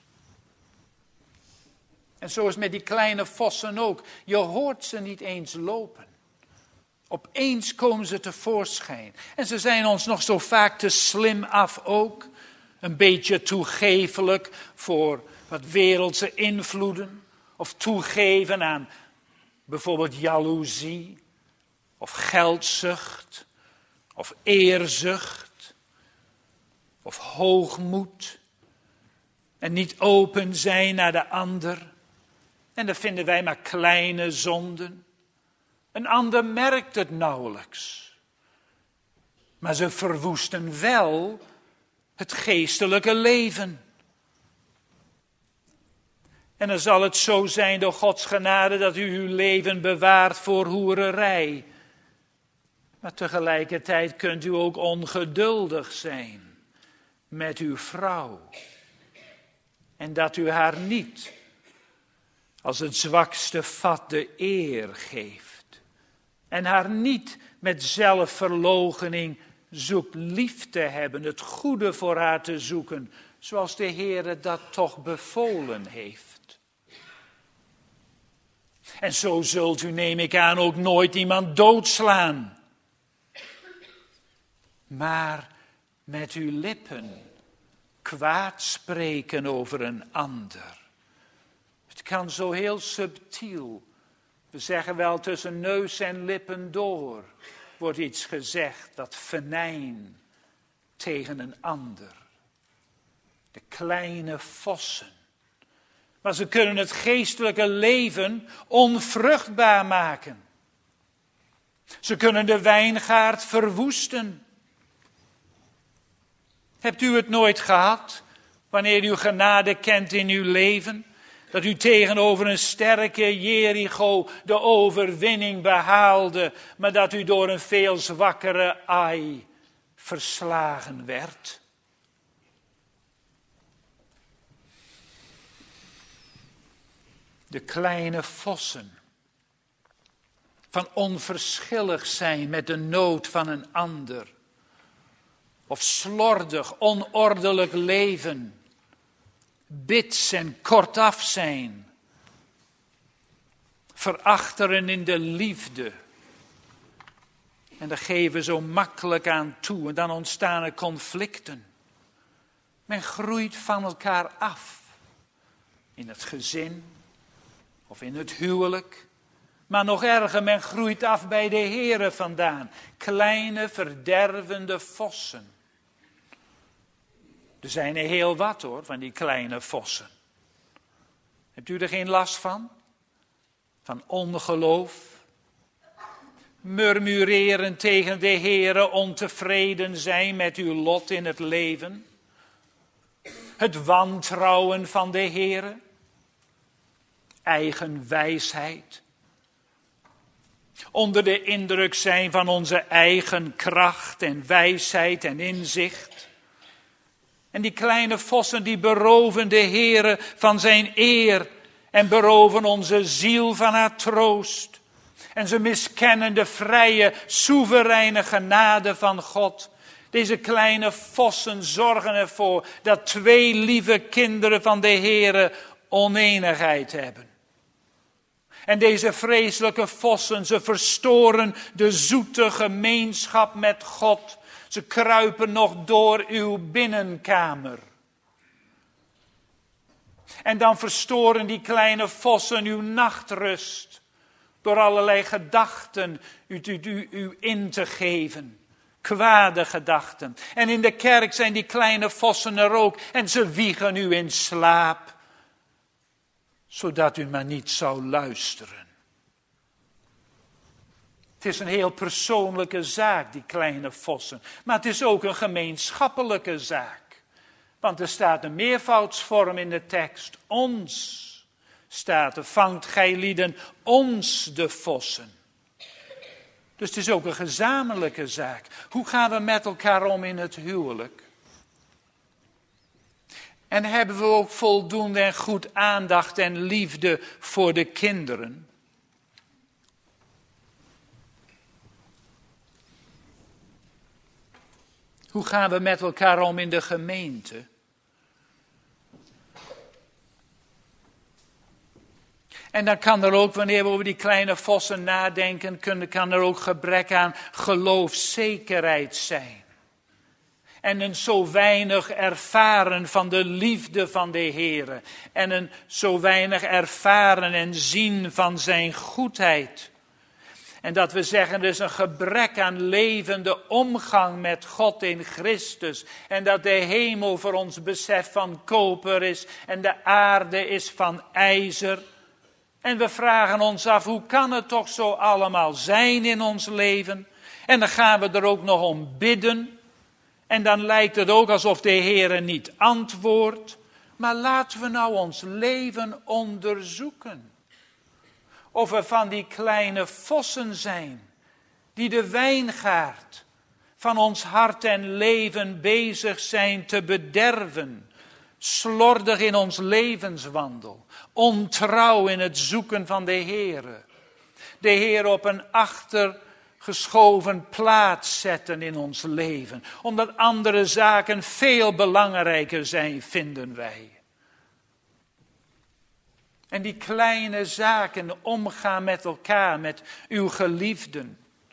En zo is het met die kleine vossen ook. Je hoort ze niet eens lopen. Opeens komen ze tevoorschijn. En ze zijn ons nog zo vaak te slim af ook. Een beetje toegefelijk voor wat wereldse invloeden. Of toegeven aan bijvoorbeeld jaloezie. Of geldzucht. Of eerzucht. Of hoogmoed. En niet open zijn naar de ander. En dat vinden wij maar kleine zonden. Een ander merkt het nauwelijks. Maar ze verwoesten wel het geestelijke leven. En dan zal het zo zijn door Gods genade dat u uw leven bewaart voor hoererij. Maar tegelijkertijd kunt u ook ongeduldig zijn met uw vrouw. En dat u haar niet als het zwakste vat de eer geeft. En haar niet met zelfverloochening zoekt lief te hebben, het goede voor haar te zoeken, zoals de Heere dat toch bevolen heeft. En zo zult u, neem ik aan, ook nooit iemand doodslaan. Maar met uw lippen kwaad spreken over een ander. Het kan zo heel subtiel. We zeggen wel tussen neus en lippen door. Wordt iets gezegd dat venijn tegen een ander. De kleine vossen. Maar ze kunnen het geestelijke leven onvruchtbaar maken. Ze kunnen de wijngaard verwoesten. Hebt u het nooit gehad, wanneer u genade kent in uw leven, dat u tegenover een sterke Jericho de overwinning behaalde, maar dat u door een veel zwakkere Ai verslagen werd? De kleine vossen van onverschillig zijn met de nood van een ander. Of slordig, onordelijk leven. Bits en kortaf zijn. Verachteren in de liefde. En daar geven we zo makkelijk aan toe. En dan ontstaan er conflicten. Men groeit van elkaar af. In het gezin. Of in het huwelijk. Maar nog erger, men groeit af bij de Heere vandaan. Kleine verdervende vossen. Er zijn er heel wat hoor, van die kleine vossen. Hebt u er geen last van? Van ongeloof, murmureren tegen de Heere, ontevreden zijn met uw lot in het leven? Het wantrouwen van de Heere? Eigen wijsheid? Onder de indruk zijn van onze eigen kracht en wijsheid en inzicht? En die kleine vossen die beroven de Heere van zijn eer en beroven onze ziel van haar troost. En ze miskennen de vrije, soevereine genade van God. Deze kleine vossen zorgen ervoor dat twee lieve kinderen van de Heere oneenigheid hebben. En deze vreselijke vossen, ze verstoren de zoete gemeenschap met God. Ze kruipen nog door uw binnenkamer. En dan verstoren die kleine vossen uw nachtrust. Door allerlei gedachten u in te geven. Kwade gedachten. En in de kerk zijn die kleine vossen er ook. En ze wiegen u in slaap. Zodat u maar niet zou luisteren. Het is een heel persoonlijke zaak, die kleine vossen. Maar het is ook een gemeenschappelijke zaak. Want er staat een meervoudsvorm in de tekst. Ons staat er, vangt gij lieden ons de vossen. Dus het is ook een gezamenlijke zaak. Hoe gaan we met elkaar om in het huwelijk? En hebben we ook voldoende en goed aandacht en liefde voor de kinderen? Hoe gaan we met elkaar om in de gemeente? En dan kan er ook, wanneer we over die kleine vossen nadenken, kan er ook gebrek aan geloofszekerheid zijn. En een zo weinig ervaren van de liefde van de Heere. En een zo weinig ervaren en zien van zijn goedheid. En dat we zeggen, er is een gebrek aan levende omgang met God in Christus. En dat de hemel voor ons besef van koper is en de aarde is van ijzer. En we vragen ons af, hoe kan het toch zo allemaal zijn in ons leven? En dan gaan we er ook nog om bidden. En dan lijkt het ook alsof de Heere niet antwoordt. Maar laten we nou ons leven onderzoeken. Of we van die kleine vossen zijn, die de wijngaard van ons hart en leven bezig zijn te bederven. Slordig in ons levenswandel, ontrouw in het zoeken van de Heere. De Heer op een achtergeschoven plaats zetten in ons leven. Omdat andere zaken veel belangrijker zijn, vinden wij. En die kleine zaken, omgaan met elkaar, met uw geliefden.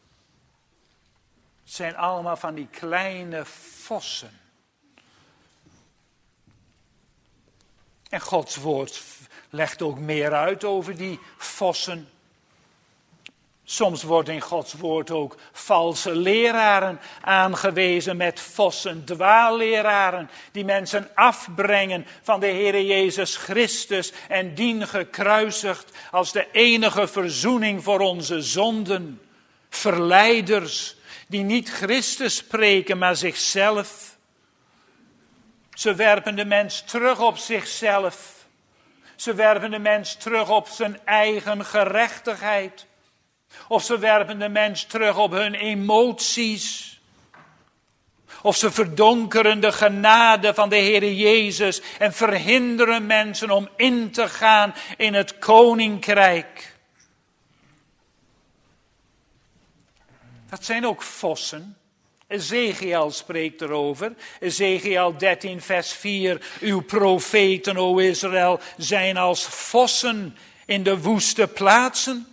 Het zijn allemaal van die kleine vossen. En Gods woord legt ook meer uit over die vossen. Soms wordt in Gods woord ook valse leraren aangewezen met vossen, dwaalleraren, die mensen afbrengen van de Heere Jezus Christus en dien gekruisigd als de enige verzoening voor onze zonden. Verleiders die niet Christus spreken, maar zichzelf. Ze werpen de mens terug op zichzelf. Ze werpen de mens terug op zijn eigen gerechtigheid. Of ze werpen de mens terug op hun emoties. Of ze verdonkeren de genade van de Heere Jezus en verhinderen mensen om in te gaan in het koninkrijk. Dat zijn ook vossen. Ezekiel spreekt erover. Ezekiel 13 vers 4. Uw profeten, o Israël, zijn als vossen in de woeste plaatsen.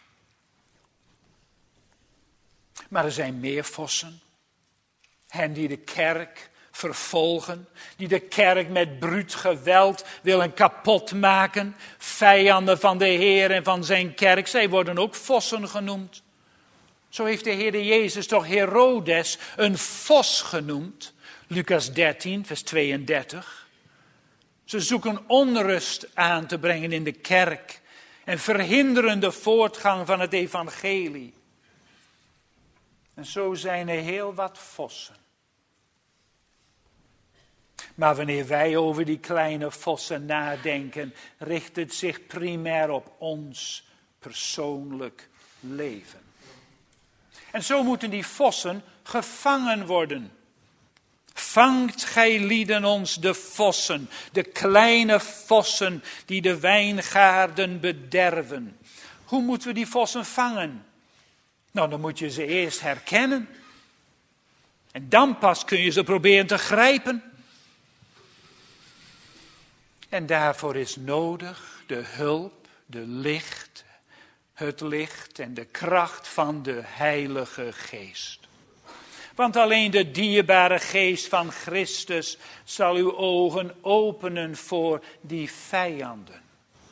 Maar er zijn meer vossen. Hen die de kerk vervolgen. Die de kerk met bruut geweld willen kapot maken. Vijanden van de Heer en van zijn kerk. Zij worden ook vossen genoemd. Zo heeft de Heer Jezus toch Herodes een vos genoemd. Lucas 13 vers 32. Ze zoeken onrust aan te brengen in de kerk. En verhinderen de voortgang van het evangelie. En zo zijn er heel wat vossen. Maar wanneer wij over die kleine vossen nadenken, richt het zich primair op ons persoonlijk leven. En zo moeten die vossen gevangen worden. Vangt gij lieden ons de vossen, de kleine vossen die de wijngaarden bederven. Hoe moeten we die vossen vangen? Nou, dan moet je ze eerst herkennen. En dan pas kun je ze proberen te grijpen. En daarvoor is nodig de hulp, het licht en de kracht van de Heilige Geest. Want alleen de dierbare Geest van Christus zal uw ogen openen voor die vijanden.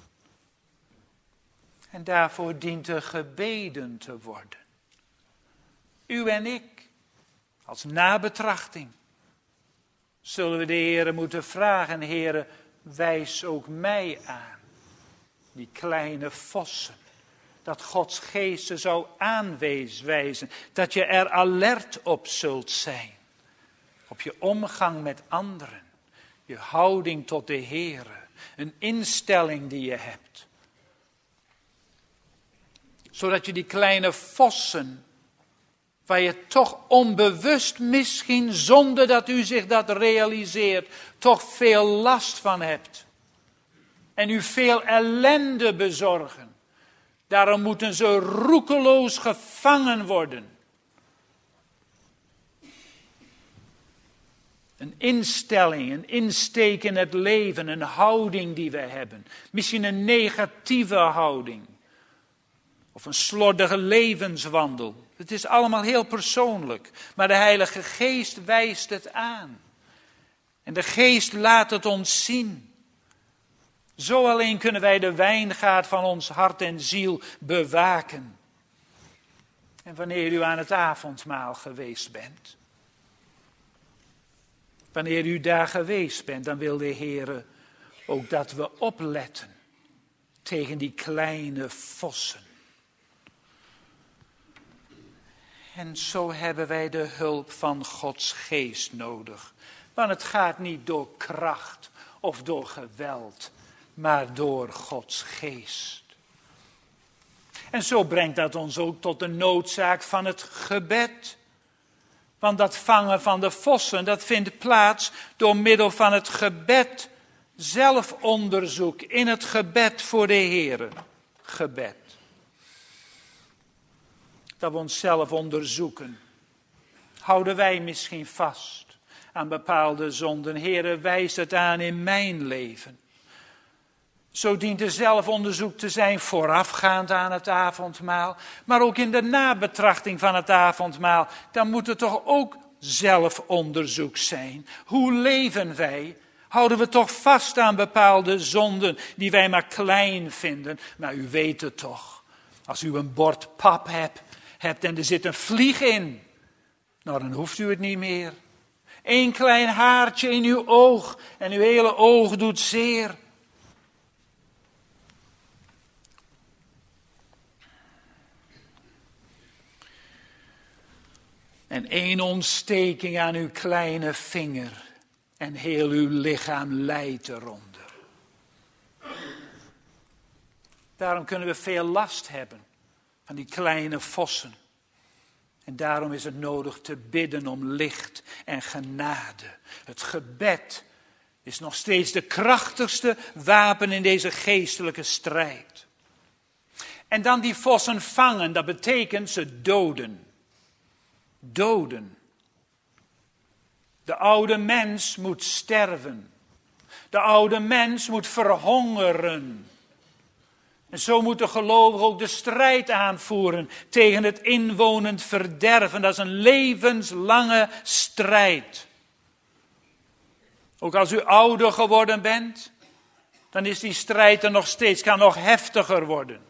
En daarvoor dient er gebeden te worden. U en ik, als nabetrachting, zullen we de Heere moeten vragen, Heere, wijs ook mij aan, die kleine vossen. Dat Gods geest ze zou aanwijzen, dat je er alert op zult zijn. Op je omgang met anderen, je houding tot de Heere, een instelling die je hebt. Zodat je die kleine vossen, waar je toch onbewust misschien, zonder dat u zich dat realiseert, toch veel last van hebt. En u veel ellende bezorgen. Daarom moeten ze roekeloos gevangen worden. Een instelling, een insteek in het leven, een houding die we hebben. Misschien een negatieve houding. Of een slordige levenswandel. Het is allemaal heel persoonlijk. Maar de Heilige Geest wijst het aan. En de Geest laat het ons zien. Zo alleen kunnen wij de wijngaard van ons hart en ziel bewaken. En wanneer u aan het avondmaal geweest bent. Wanneer u daar geweest bent, dan wil de Heere ook dat we opletten tegen die kleine vossen. En zo hebben wij de hulp van Gods Geest nodig. Want het gaat niet door kracht of door geweld, maar door Gods Geest. En zo brengt dat ons ook tot de noodzaak van het gebed. Want dat vangen van de vossen, dat vindt plaats door middel van het gebed. Zelfonderzoek in het gebed voor de Heere. Gebed. Dat we onszelf onderzoeken. Houden wij misschien vast aan bepaalde zonden? Heere, wijs het aan in mijn leven. Zo dient er zelfonderzoek te zijn voorafgaand aan het avondmaal. Maar ook in de nabetrachting van het avondmaal. Dan moet er toch ook zelfonderzoek zijn. Hoe leven wij? Houden we toch vast aan bepaalde zonden die wij maar klein vinden? Maar u weet het toch. Als u een bord pap hebt en er zit een vlieg in. Nou, dan hoeft u het niet meer. Eén klein haartje in uw oog en uw hele oog doet zeer. En één ontsteking aan uw kleine vinger en heel uw lichaam lijdt eronder. Daarom kunnen we veel last hebben van die kleine vossen. En daarom is het nodig te bidden om licht en genade. Het gebed is nog steeds de krachtigste wapen in deze geestelijke strijd. En dan die vossen vangen, dat betekent ze doden. Doden. De oude mens moet sterven. De oude mens moet verhongeren. En zo moet de gelovige ook de strijd aanvoeren tegen het inwonend verderven. Dat is een levenslange strijd. Ook als u ouder geworden bent, dan is die strijd er nog steeds, kan nog heftiger worden.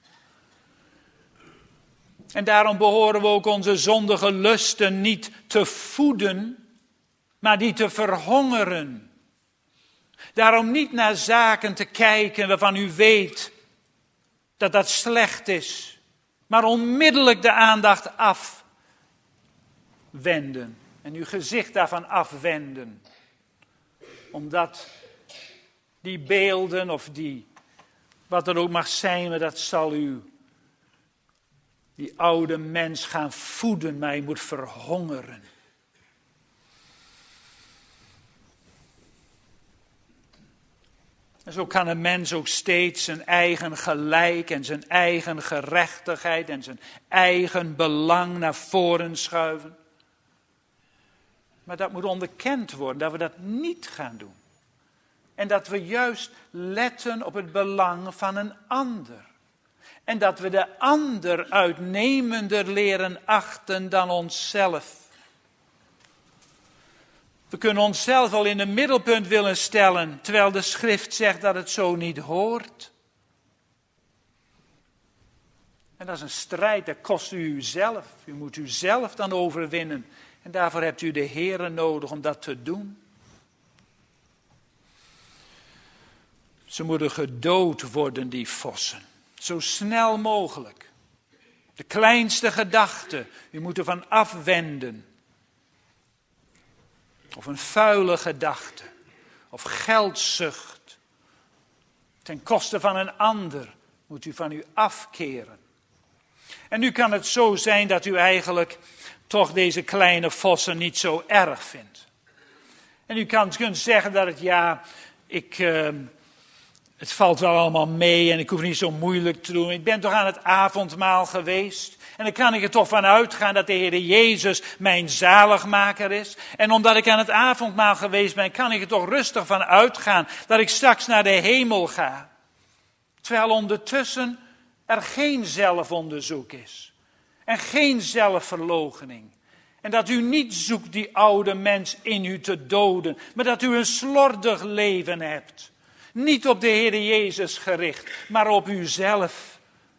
En daarom behoren we ook onze zondige lusten niet te voeden, maar die te verhongeren. Daarom niet naar zaken te kijken waarvan u weet dat dat slecht is, maar onmiddellijk de aandacht af afwenden. En uw gezicht daarvan afwenden. Omdat die beelden of die, wat er ook mag zijn, maar dat zal u, die oude mens gaan voeden, maar je moet verhongeren. En zo kan een mens ook steeds zijn eigen gelijk en zijn eigen gerechtigheid en zijn eigen belang naar voren schuiven. Maar dat moet onderkend worden, dat we dat niet gaan doen. En dat we juist letten op het belang van een ander. En dat we de ander uitnemender leren achten dan onszelf. We kunnen onszelf al in het middelpunt willen stellen, terwijl de schrift zegt dat het zo niet hoort. En dat is een strijd, dat kost u uzelf. U moet uzelf dan overwinnen. En daarvoor hebt u de Heere nodig om dat te doen. Ze moeten gedood worden, die vossen. Zo snel mogelijk. De kleinste gedachte, u moet ervan afwenden. Of een vuile gedachte. Of geldzucht. Ten koste van een ander moet u van u afkeren. En nu kan het zo zijn dat u eigenlijk toch deze kleine vossen niet zo erg vindt. En u kunt zeggen dat het valt wel allemaal mee en ik hoef niet zo moeilijk te doen. Ik ben toch aan het avondmaal geweest. En dan kan ik er toch van uitgaan dat de Heer Jezus mijn zaligmaker is. En omdat ik aan het avondmaal geweest ben, kan ik er toch rustig van uitgaan dat ik straks naar de hemel ga. Terwijl ondertussen er geen zelfonderzoek is. En geen zelfverloochening. En dat u niet zoekt die oude mens in u te doden, maar dat u een slordig leven hebt. Niet op de Heer Jezus gericht, maar op uzelf.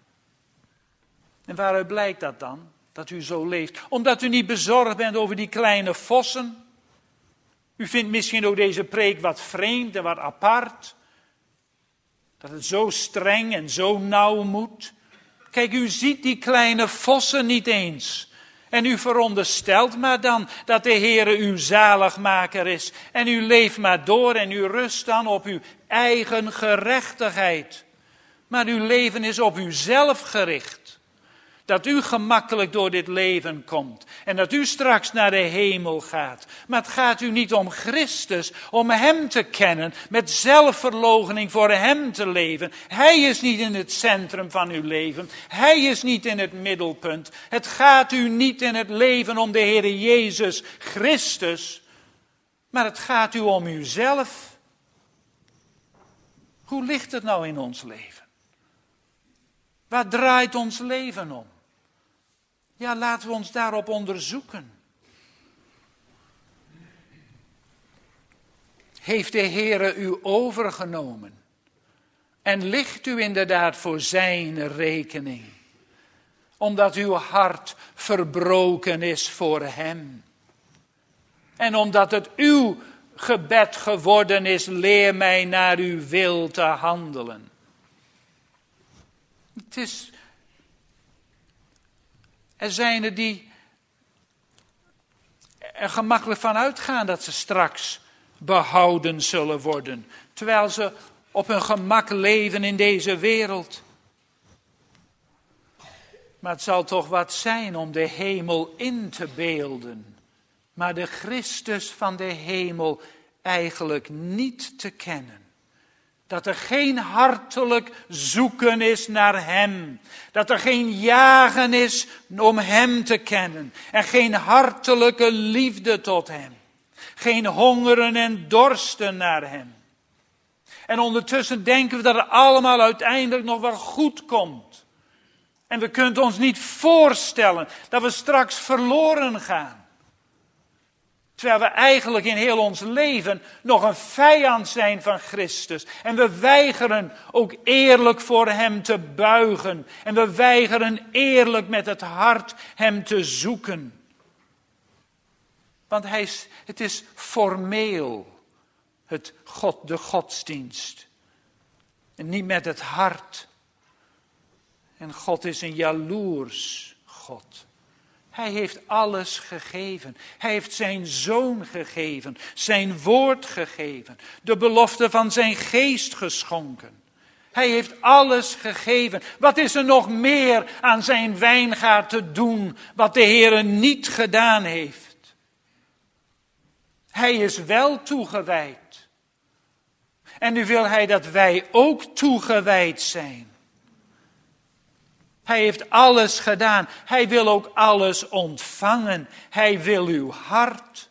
En waaruit blijkt dat dan, dat u zo leeft? Omdat u niet bezorgd bent over die kleine vossen. U vindt misschien ook deze preek wat vreemd en wat apart. Dat het zo streng en zo nauw moet. Kijk, u ziet die kleine vossen niet eens. En u veronderstelt maar dan dat de Heere uw zaligmaker is. En u leeft maar door en u rust dan op uw eigen gerechtigheid. Maar uw leven is op uzelf gericht. Dat u gemakkelijk door dit leven komt. En dat u straks naar de hemel gaat. Maar het gaat u niet om Christus, om hem te kennen. Met zelfverloochening voor hem te leven. Hij is niet in het centrum van uw leven. Hij is niet in het middelpunt. Het gaat u niet in het leven om de Heer Jezus Christus. Maar het gaat u om uzelf. Hoe ligt het nou in ons leven? Waar draait ons leven om? Ja, laten we ons daarop onderzoeken. Heeft de Heere u overgenomen? En ligt u inderdaad voor zijn rekening? Omdat uw hart verbroken is voor hem. En omdat het uw gebed geworden is, leer mij naar uw wil te handelen. Er zijn er die er gemakkelijk van uitgaan dat ze straks behouden zullen worden. Terwijl ze op hun gemak leven in deze wereld. Maar het zal toch wat zijn om de hemel in te beelden. Maar de Christus van de hemel eigenlijk niet te kennen. Dat er geen hartelijk zoeken is naar hem. Dat er geen jagen is om hem te kennen. En geen hartelijke liefde tot hem. Geen hongeren en dorsten naar hem. En ondertussen denken we dat het allemaal uiteindelijk nog wel goed komt. En we kunnen ons niet voorstellen dat we straks verloren gaan. Terwijl we eigenlijk in heel ons leven nog een vijand zijn van Christus. En we weigeren ook eerlijk voor hem te buigen. En we weigeren eerlijk met het hart hem te zoeken. Want het is formeel, de godsdienst. En niet met het hart. En God is een jaloers God. Hij heeft alles gegeven. Hij heeft zijn zoon gegeven, zijn woord gegeven, de belofte van zijn geest geschonken. Hij heeft alles gegeven. Wat is er nog meer aan zijn wijngaard te doen wat de Heere niet gedaan heeft? Hij is wel toegewijd. En nu wil hij dat wij ook toegewijd zijn. Hij heeft alles gedaan. Hij wil ook alles ontvangen. Hij wil uw hart.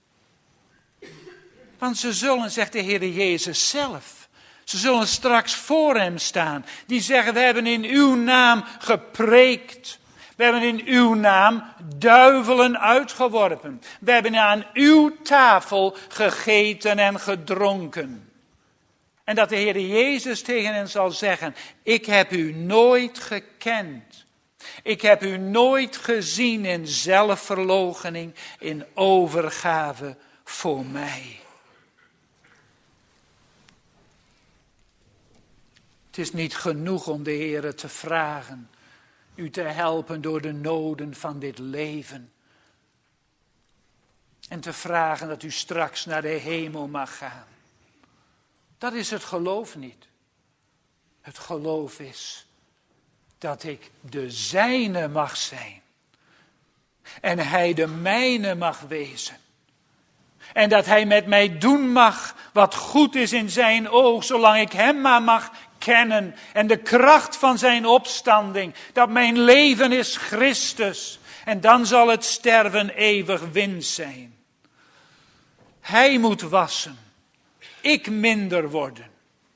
Want ze zullen, zegt de Heer Jezus zelf, ze zullen straks voor hem staan. Die zeggen, we hebben in uw naam gepreekt. We hebben in uw naam duivelen uitgeworpen. We hebben aan uw tafel gegeten en gedronken. En dat de Heer Jezus tegen hen zal zeggen, ik heb u nooit gekend. Ik heb u nooit gezien in zelfverloochening, in overgave voor mij. Het is niet genoeg om de Heer te vragen, u te helpen door de noden van dit leven. En te vragen dat u straks naar de hemel mag gaan. Dat is het geloof niet. Het geloof is dat ik de zijne mag zijn. En hij de mijne mag wezen. En dat hij met mij doen mag wat goed is in zijn oog, zolang ik hem maar mag kennen. En de kracht van zijn opstanding, dat mijn leven is Christus. En dan zal het sterven eeuwig winst zijn. Hij moet wassen. Ik minder worden.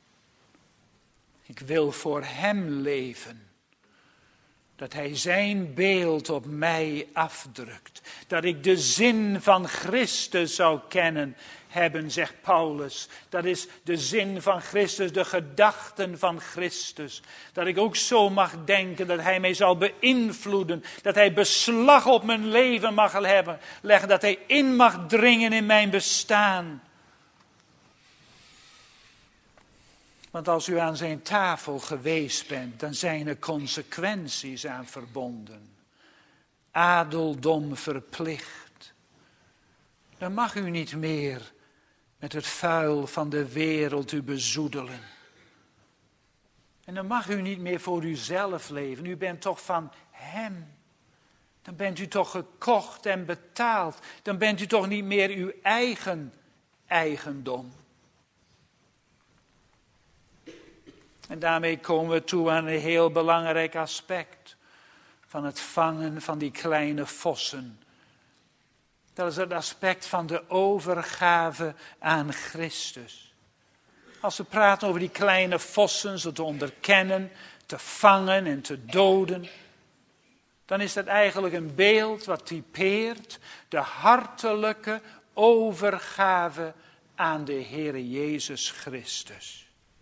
Ik wil voor hem leven. Dat hij zijn beeld op mij afdrukt. Dat ik de zin van Christus zou kennen hebben, zegt Paulus. Dat is de zin van Christus, de gedachten van Christus. Dat ik ook zo mag denken dat hij mij zal beïnvloeden. Dat hij beslag op mijn leven mag leggen. Dat hij in mag dringen in mijn bestaan. Want als u aan zijn tafel geweest bent, dan zijn er consequenties aan verbonden. Adeldom verplicht. Dan mag u niet meer met het vuil van de wereld u bezoedelen. En dan mag u niet meer voor uzelf leven. U bent toch van hem. Dan bent u toch gekocht en betaald. Dan bent u toch niet meer uw eigen eigendom. En daarmee komen we toe aan een heel belangrijk aspect van het vangen van die kleine vossen. Dat is het aspect van de overgave aan Christus. Als we praten over die kleine vossen, ze te onderkennen, te vangen en te doden, dan is dat eigenlijk een beeld wat typeert de hartelijke overgave aan de Heer Jezus Christus.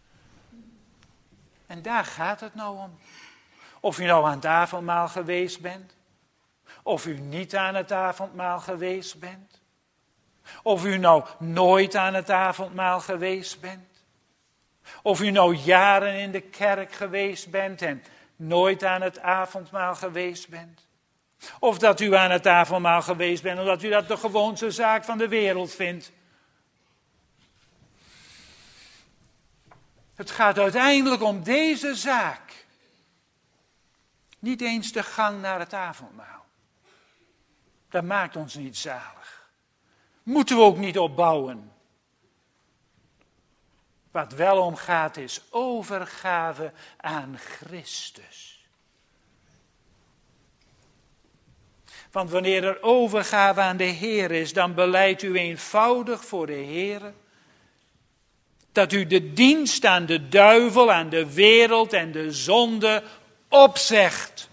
En daar gaat het nou om. Of u nou aan het avondmaal geweest bent. Of u niet aan het avondmaal geweest bent. Of u nou nooit aan het avondmaal geweest bent. Of u nou jaren in de kerk geweest bent en nooit aan het avondmaal geweest bent. Of dat u aan het avondmaal geweest bent omdat u dat de gewoonste zaak van de wereld vindt. Het gaat uiteindelijk om deze zaak. Niet eens de gang naar het avondmaal. Dat maakt ons niet zalig. Moeten we ook niet opbouwen. Wat wel om gaat is overgave aan Christus. Want wanneer er overgave aan de Heer is, dan belijdt u eenvoudig voor de Heer dat u de dienst aan de duivel, aan de wereld en de zonde opzegt.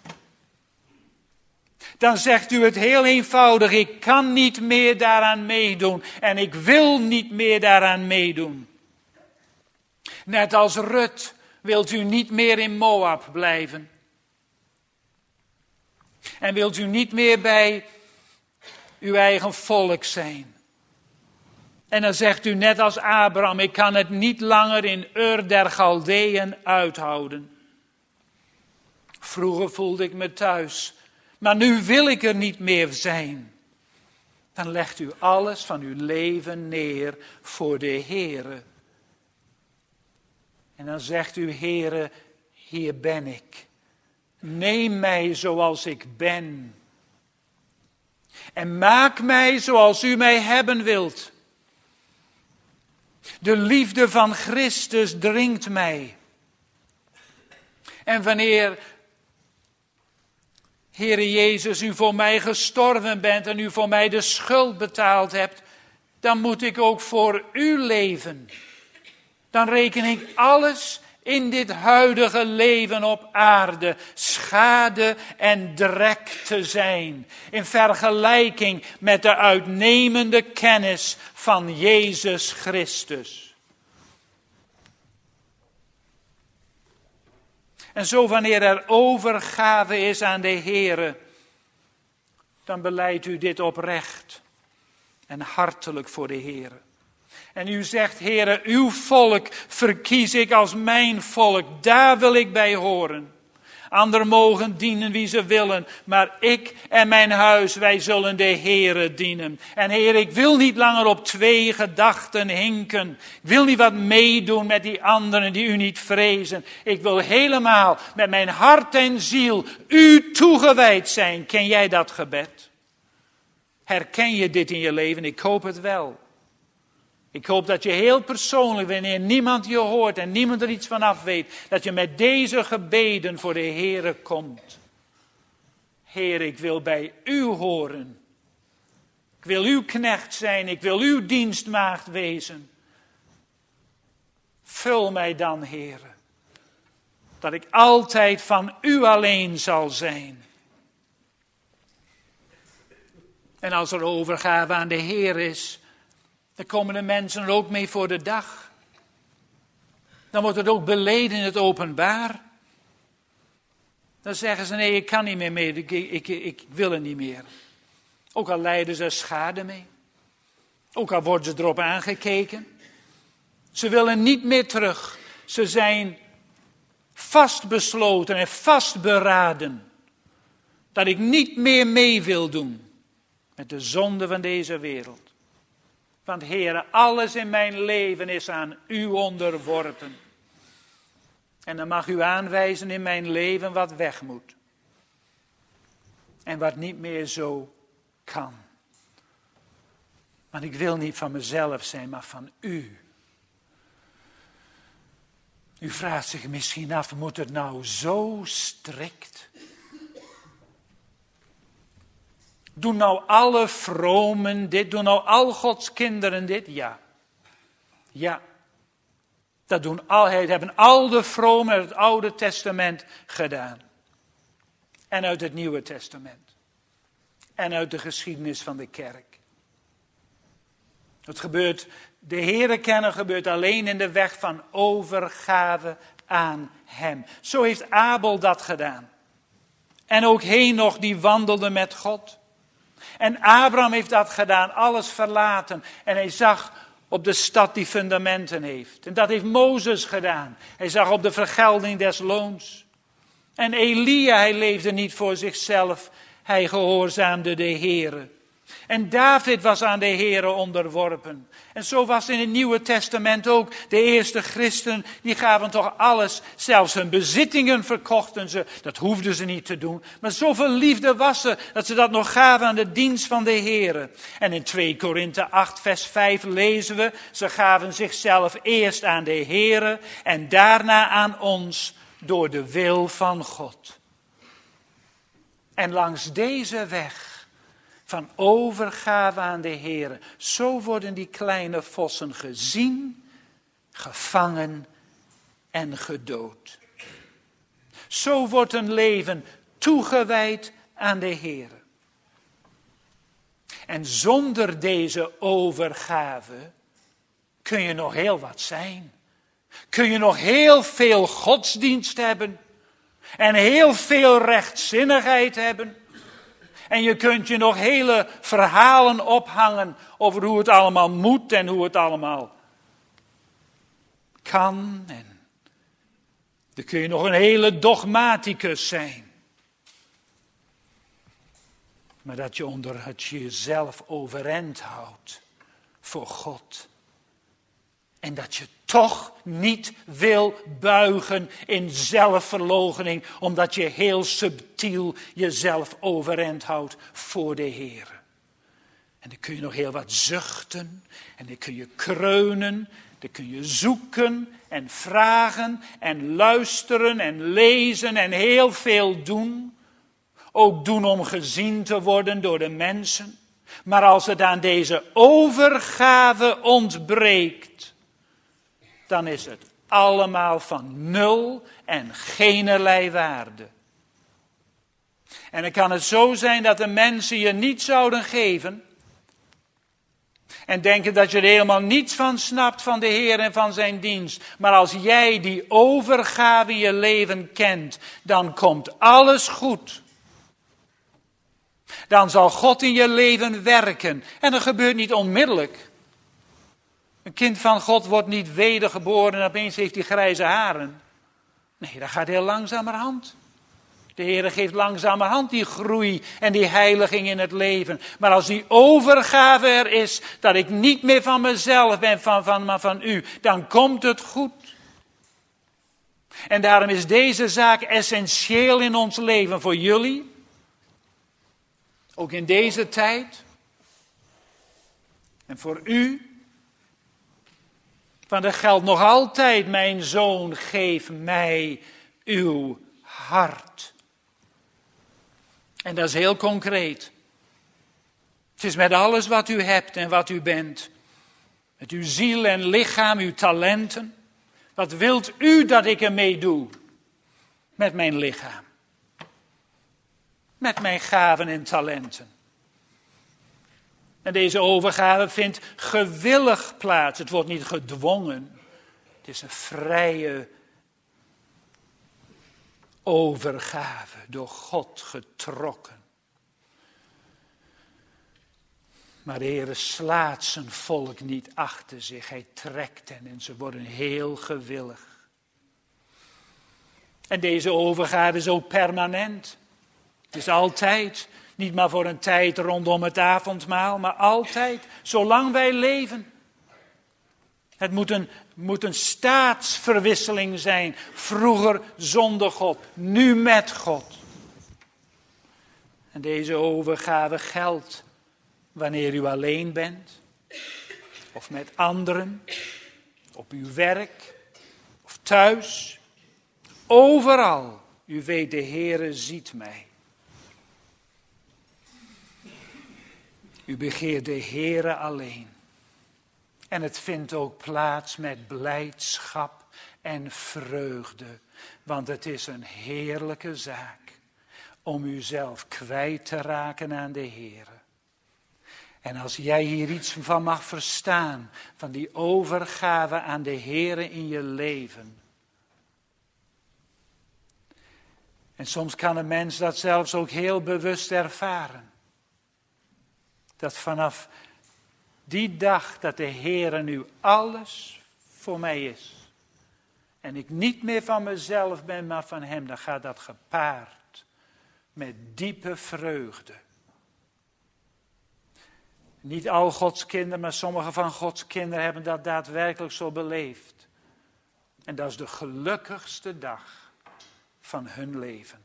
Dan zegt u het heel eenvoudig, ik kan niet meer daaraan meedoen en ik wil niet meer daaraan meedoen. Net als Rut wilt u niet meer in Moab blijven. En wilt u niet meer bij uw eigen volk zijn. En dan zegt u net als Abraham, ik kan het niet langer in Ur der Galdeën uithouden. Vroeger voelde ik me thuis, maar nu wil ik er niet meer zijn. Dan legt u alles van uw leven neer voor de Heere. En dan zegt u, Heere, hier ben ik. Neem mij zoals ik ben. En maak mij zoals u mij hebben wilt. De liefde van Christus dringt mij. En wanneer, Heere Jezus, u voor mij gestorven bent en u voor mij de schuld betaald hebt, dan moet ik ook voor u leven. Dan reken ik alles in dit huidige leven op aarde schade en drek te zijn, in vergelijking met de uitnemende kennis van Jezus Christus. En zo wanneer er overgave is aan de Heere, dan belijdt u dit oprecht en hartelijk voor de Heere. En u zegt, Heere, uw volk verkies ik als mijn volk, daar wil ik bij horen. Anderen mogen dienen wie ze willen, maar ik en mijn huis, wij zullen de Heere dienen. En Heer, ik wil niet langer op twee gedachten hinken. Ik wil niet wat meedoen met die anderen die u niet vrezen. Ik wil helemaal met mijn hart en ziel u toegewijd zijn. Ken jij dat gebed? Herken je dit in je leven? Ik hoop het wel. Ik hoop dat je heel persoonlijk, wanneer niemand je hoort en niemand er iets van af weet, dat je met deze gebeden voor de Heere komt. Heer, ik wil bij u horen. Ik wil uw knecht zijn, ik wil uw dienstmaagd wezen. Vul mij dan, Heere, dat ik altijd van u alleen zal zijn. En als er overgave aan de Heer is, dan komen de mensen er ook mee voor de dag. Dan wordt het ook beleden in het openbaar. Dan zeggen ze, nee, ik kan niet meer mee, ik wil er niet meer. Ook al lijden ze schade mee. Ook al worden ze erop aangekeken. Ze willen niet meer terug. Ze zijn vastbesloten en vastberaden. Dat ik niet meer mee wil doen met de zonde van deze wereld. Want Heere, alles in mijn leven is aan u onderworpen. En dan mag u aanwijzen in mijn leven wat weg moet. En wat niet meer zo kan. Want ik wil niet van mezelf zijn, maar van u. U vraagt zich misschien af, moet het nou zo strikt? Doen nou alle vromen dit? Doen nou al Gods kinderen dit? Ja. Ja. Dat hebben al de vromen uit het Oude Testament gedaan. En uit het Nieuwe Testament. En uit de geschiedenis van de kerk. Het gebeurt, de Heere kennen gebeurt alleen in de weg van overgave aan hem. Zo heeft Abel dat gedaan. En ook Henoch die wandelde met God. En Abraham heeft dat gedaan, alles verlaten. En hij zag op de stad die fundamenten heeft. En dat heeft Mozes gedaan. Hij zag op de vergelding des loons. En Elia, hij leefde niet voor zichzelf. Hij gehoorzaamde de Heere. En David was aan de Heere onderworpen. En zo was in het Nieuwe Testament ook. De eerste christen, die gaven toch alles. Zelfs hun bezittingen verkochten ze. Dat hoefden ze niet te doen. Maar zoveel liefde was er, dat ze dat nog gaven aan de dienst van de Heere. En in 2 Korinthe 8 vers 5 lezen we. Ze gaven zichzelf eerst aan de Heere en daarna aan ons door de wil van God. En langs deze weg van overgave aan de Heere, zo worden die kleine vossen gezien, gevangen en gedood. Zo wordt een leven toegewijd aan de Heere. En zonder deze overgave kun je nog heel wat zijn. Kun je nog heel veel godsdienst hebben en heel veel rechtzinnigheid hebben. En je kunt je nog hele verhalen ophangen over hoe het allemaal moet en hoe het allemaal kan. En dan kun je nog een hele dogmaticus zijn. maar dat je onder het jezelf overeind houdt voor God. En dat je toch niet wil buigen in zelfverloochening, omdat je heel subtiel jezelf overeind houdt voor de Heer. En dan kun je nog heel wat zuchten, en dan kun je kreunen, dan kun je zoeken en vragen en luisteren en lezen en heel veel doen. Ook doen om gezien te worden door de mensen. Maar als het aan deze overgave ontbreekt, dan is het allemaal van nul en geenerlei waarde. En dan kan het zo zijn dat de mensen je niet zouden geven en denken dat je er helemaal niets van snapt van de Heer en van zijn dienst. Maar als jij die overgave in je leven kent, dan komt alles goed. Dan zal God in je leven werken. En dat gebeurt niet onmiddellijk. Een kind van God wordt niet wedergeboren en opeens heeft hij grijze haren. Nee, dat gaat heel langzamerhand. De Heer geeft langzamerhand die groei en die heiliging in het leven. Maar als die overgave er is, dat ik niet meer van mezelf ben, maar van u, dan komt het goed. En daarom is deze zaak essentieel in ons leven voor jullie. Ook in deze tijd. En voor u. Want er geldt nog altijd, mijn zoon, geef mij uw hart. En dat is heel concreet. Het is met alles wat u hebt en wat u bent. Met uw ziel en lichaam, uw talenten. Wat wilt u dat ik ermee doe? Met mijn lichaam. Met mijn gaven en talenten. En deze overgave vindt gewillig plaats. Het wordt niet gedwongen. Het is een vrije overgave, door God getrokken. Maar de Heer slaat zijn volk niet achter zich. Hij trekt hen en ze worden heel gewillig. En deze overgave is ook permanent. Het is altijd, niet maar voor een tijd rondom het avondmaal, maar altijd, zolang wij leven. Het moet een staatsverwisseling zijn. Vroeger zonder God, nu met God. En deze overgave geldt wanneer u alleen bent, of met anderen, op uw werk, of thuis. Overal, u weet, de Heere ziet mij. U begeert de Heere alleen. En het vindt ook plaats met blijdschap en vreugde. Want het is een heerlijke zaak om uzelf kwijt te raken aan de Heere. En als jij hier iets van mag verstaan, van die overgave aan de Heere in je leven. En soms kan een mens dat zelfs ook heel bewust ervaren. Dat vanaf die dag dat de Heere nu alles voor mij is. En ik niet meer van mezelf ben, maar van hem. Dan gaat dat gepaard met diepe vreugde. Niet al Gods kinderen, maar sommige van Gods kinderen hebben dat daadwerkelijk zo beleefd. En dat is de gelukkigste dag van hun leven.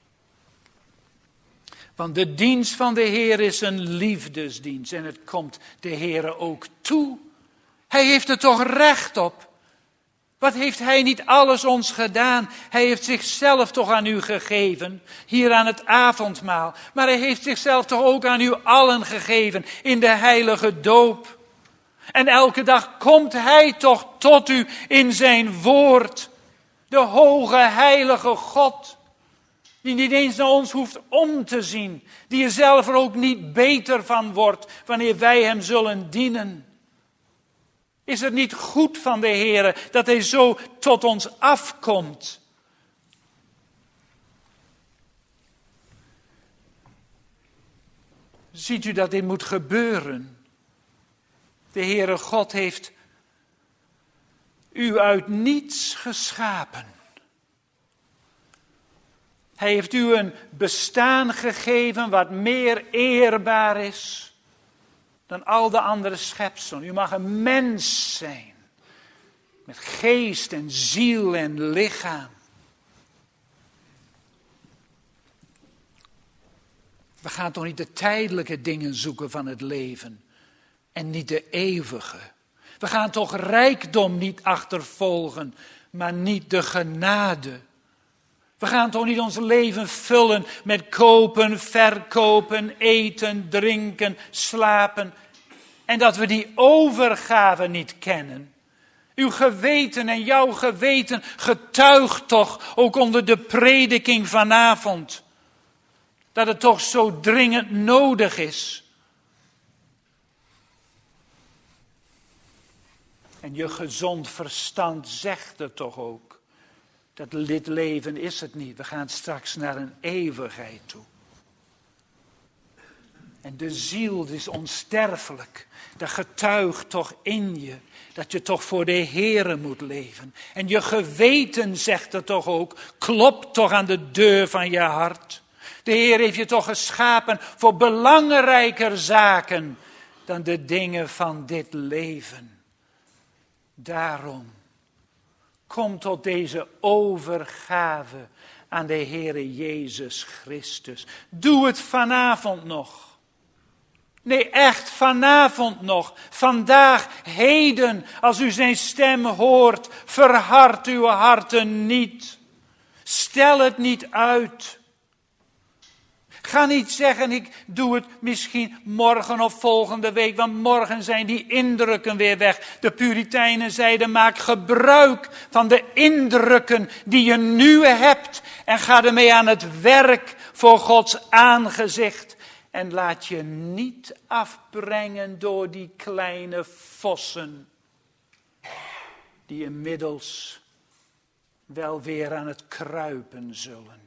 Want de dienst van de Heer is een liefdesdienst. En het komt de Heer ook toe. Hij heeft er toch recht op. Wat heeft hij niet alles ons gedaan? Hij heeft zichzelf toch aan u gegeven. Hier aan het avondmaal. Maar hij heeft zichzelf toch ook aan u allen gegeven. In de heilige doop. En elke dag komt hij toch tot u in zijn woord. De hoge heilige God. Die niet eens naar ons hoeft om te zien. Die er zelf er ook niet beter van wordt wanneer wij hem zullen dienen. Is het niet goed van de Heer dat hij zo tot ons afkomt? Ziet u dat dit moet gebeuren? De Heere God heeft u uit niets geschapen. Hij heeft u een bestaan gegeven wat meer eerbaar is dan al de andere schepselen. U mag een mens zijn. Met geest en ziel en lichaam. We gaan toch niet de tijdelijke dingen zoeken van het leven. En niet de eeuwige. We gaan toch rijkdom niet achtervolgen. Maar niet de genade. We gaan toch niet ons leven vullen met kopen, verkopen, eten, drinken, slapen. En dat we die overgave niet kennen. Uw geweten en jouw geweten getuigt toch ook onder de prediking vanavond. Dat het toch zo dringend nodig is. En je gezond verstand zegt het toch ook. Dat dit leven is het niet. We gaan straks naar een eeuwigheid toe. En de ziel is onsterfelijk. Dat getuigt toch in je. Dat je toch voor de Here moet leven. En je geweten zegt het toch ook. Klopt toch aan de deur van je hart. De Heer heeft je toch geschapen voor belangrijker zaken dan de dingen van dit leven. Daarom, kom tot deze overgave aan de Heere Jezus Christus. Doe het vanavond nog. Nee, echt vanavond nog. Vandaag, heden, als u zijn stem hoort, verhard uw harten niet. Stel het niet uit. Ga niet zeggen, ik doe het misschien morgen of volgende week, want morgen zijn die indrukken weer weg. De Puritijnen zeiden, maak gebruik van de indrukken die je nu hebt en ga ermee aan het werk voor Gods aangezicht. En laat je niet afbrengen door die kleine vossen, die inmiddels wel weer aan het kruipen zullen.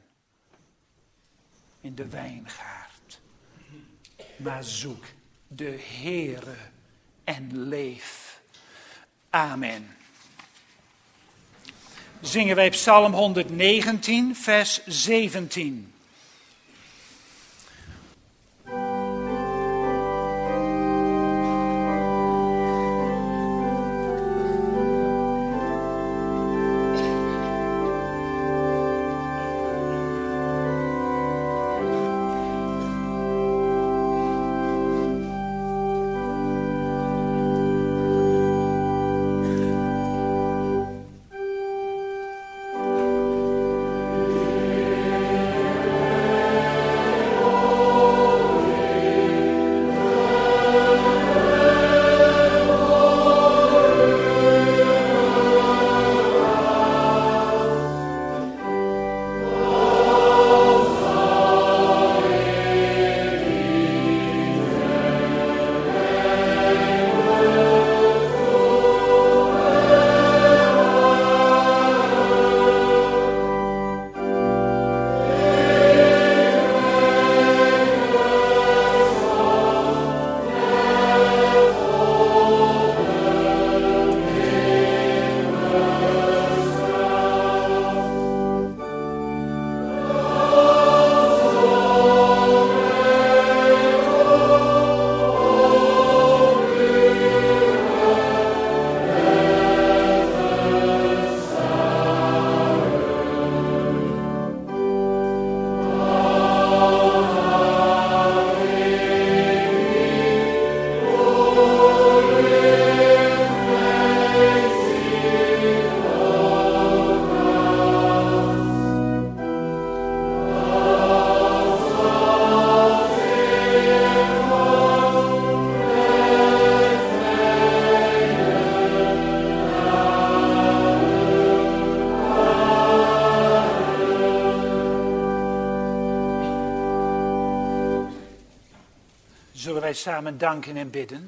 In de wijngaard. Maar zoek de Heere en leef. Amen. Zingen wij Psalm 119, vers 17. Zullen wij samen danken en bidden?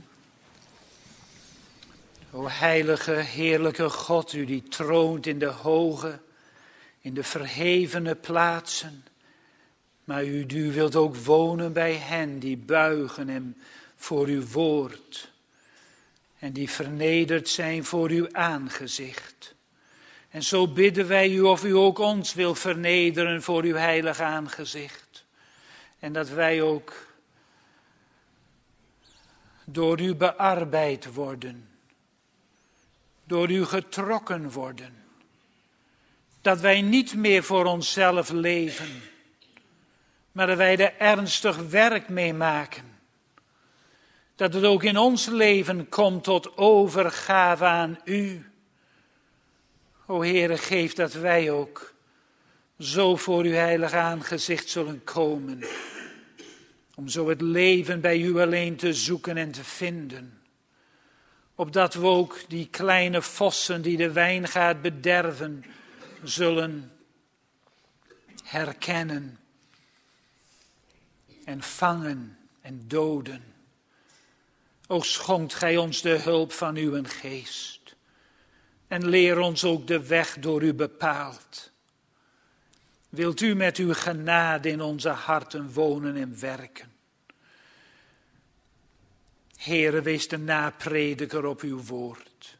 O heilige, heerlijke God, u die troont in de hoge, in de verhevene plaatsen. Maar u wilt ook wonen bij hen die buigen hem voor uw woord. En die vernederd zijn voor uw aangezicht. En zo bidden wij u of u ook ons wil vernederen voor uw heilig aangezicht. En dat wij ook door u bearbeid worden. Door u getrokken worden. Dat wij niet meer voor onszelf leven. Maar dat wij er ernstig werk mee maken. Dat het ook in ons leven komt tot overgave aan u. O Heere, geef dat wij ook zo voor uw heilig aangezicht zullen komen. Om zo het leven bij u alleen te zoeken en te vinden. Opdat we ook die kleine vossen die de wijngaard bederven, zullen herkennen. En vangen en doden. O schonkt gij ons de hulp van uw geest. En leer ons ook de weg door u bepaald. Wilt u met uw genade in onze harten wonen en werken. Heere, wees de naprediker op uw woord.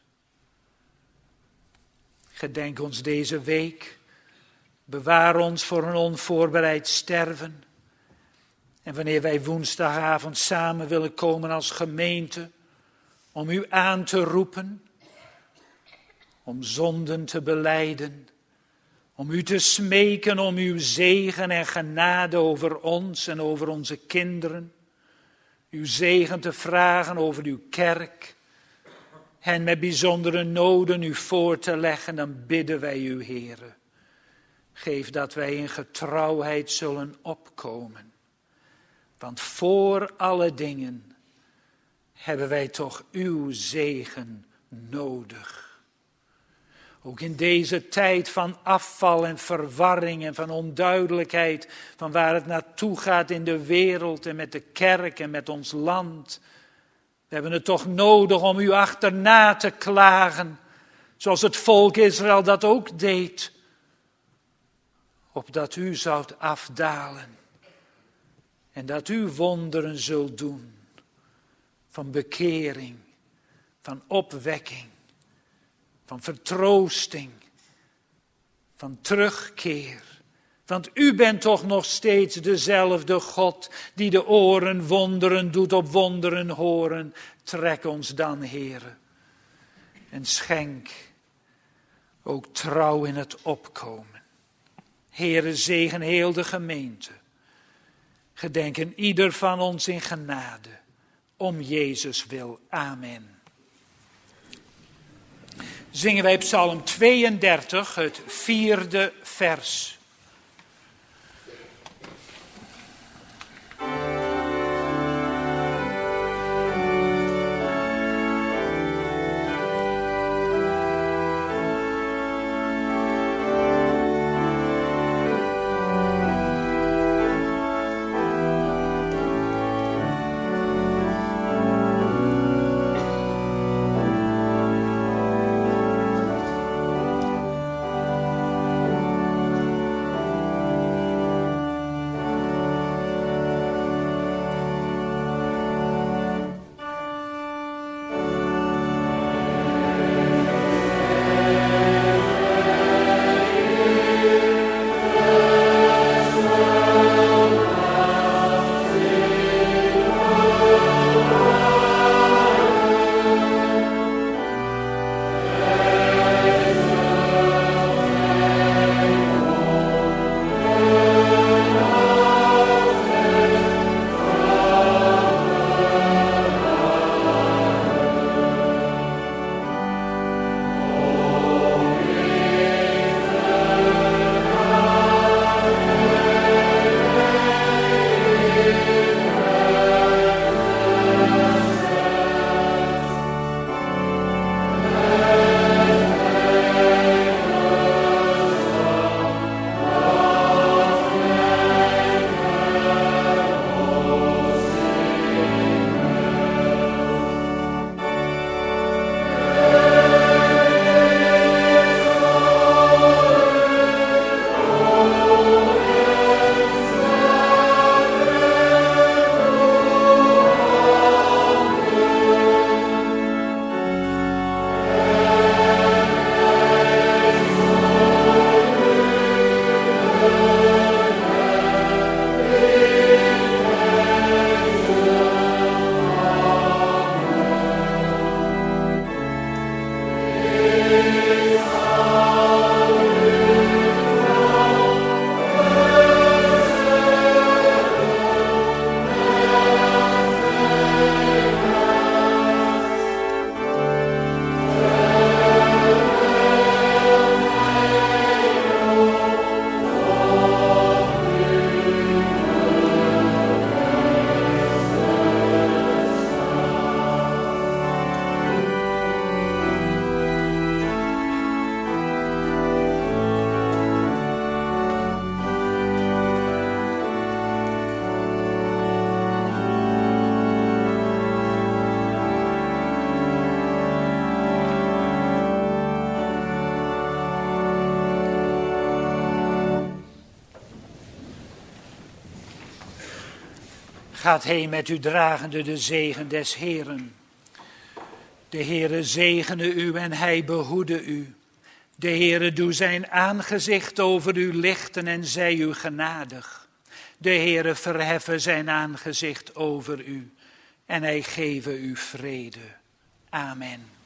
Gedenk ons deze week. Bewaar ons voor een onvoorbereid sterven. En wanneer wij woensdagavond samen willen komen als gemeente, om u aan te roepen, om zonden te belijden, om u te smeken om uw zegen en genade over ons en over onze kinderen, uw zegen te vragen over uw kerk, hen met bijzondere noden u voor te leggen, dan bidden wij u, Heere. Geef dat wij in getrouwheid zullen opkomen. Want voor alle dingen hebben wij toch uw zegen nodig. Ook in deze tijd van afval en verwarring en van onduidelijkheid, van waar het naartoe gaat in de wereld en met de kerk en met ons land. We hebben het toch nodig om u achterna te klagen, zoals het volk Israël dat ook deed. Opdat u zoudt afdalen. En dat u wonderen zult doen van bekering, van opwekking, van vertroosting, van terugkeer. Want u bent toch nog steeds dezelfde God die de oren wonderen doet op wonderen horen. Trek ons dan, Heere, en schenk ook trouw in het opkomen. Heere, zegen heel de gemeente. Gedenken ieder van ons in genade, om Jezus wil. Amen. Zingen wij Psalm 32, het 4e vers. Gaat heen met u dragende de zegen des Heeren. De Heere zegene u en hij behoede u. De Heere doe zijn aangezicht over u lichten en zij u genadig. De Heere verheffen zijn aangezicht over u en hij geven u vrede. Amen.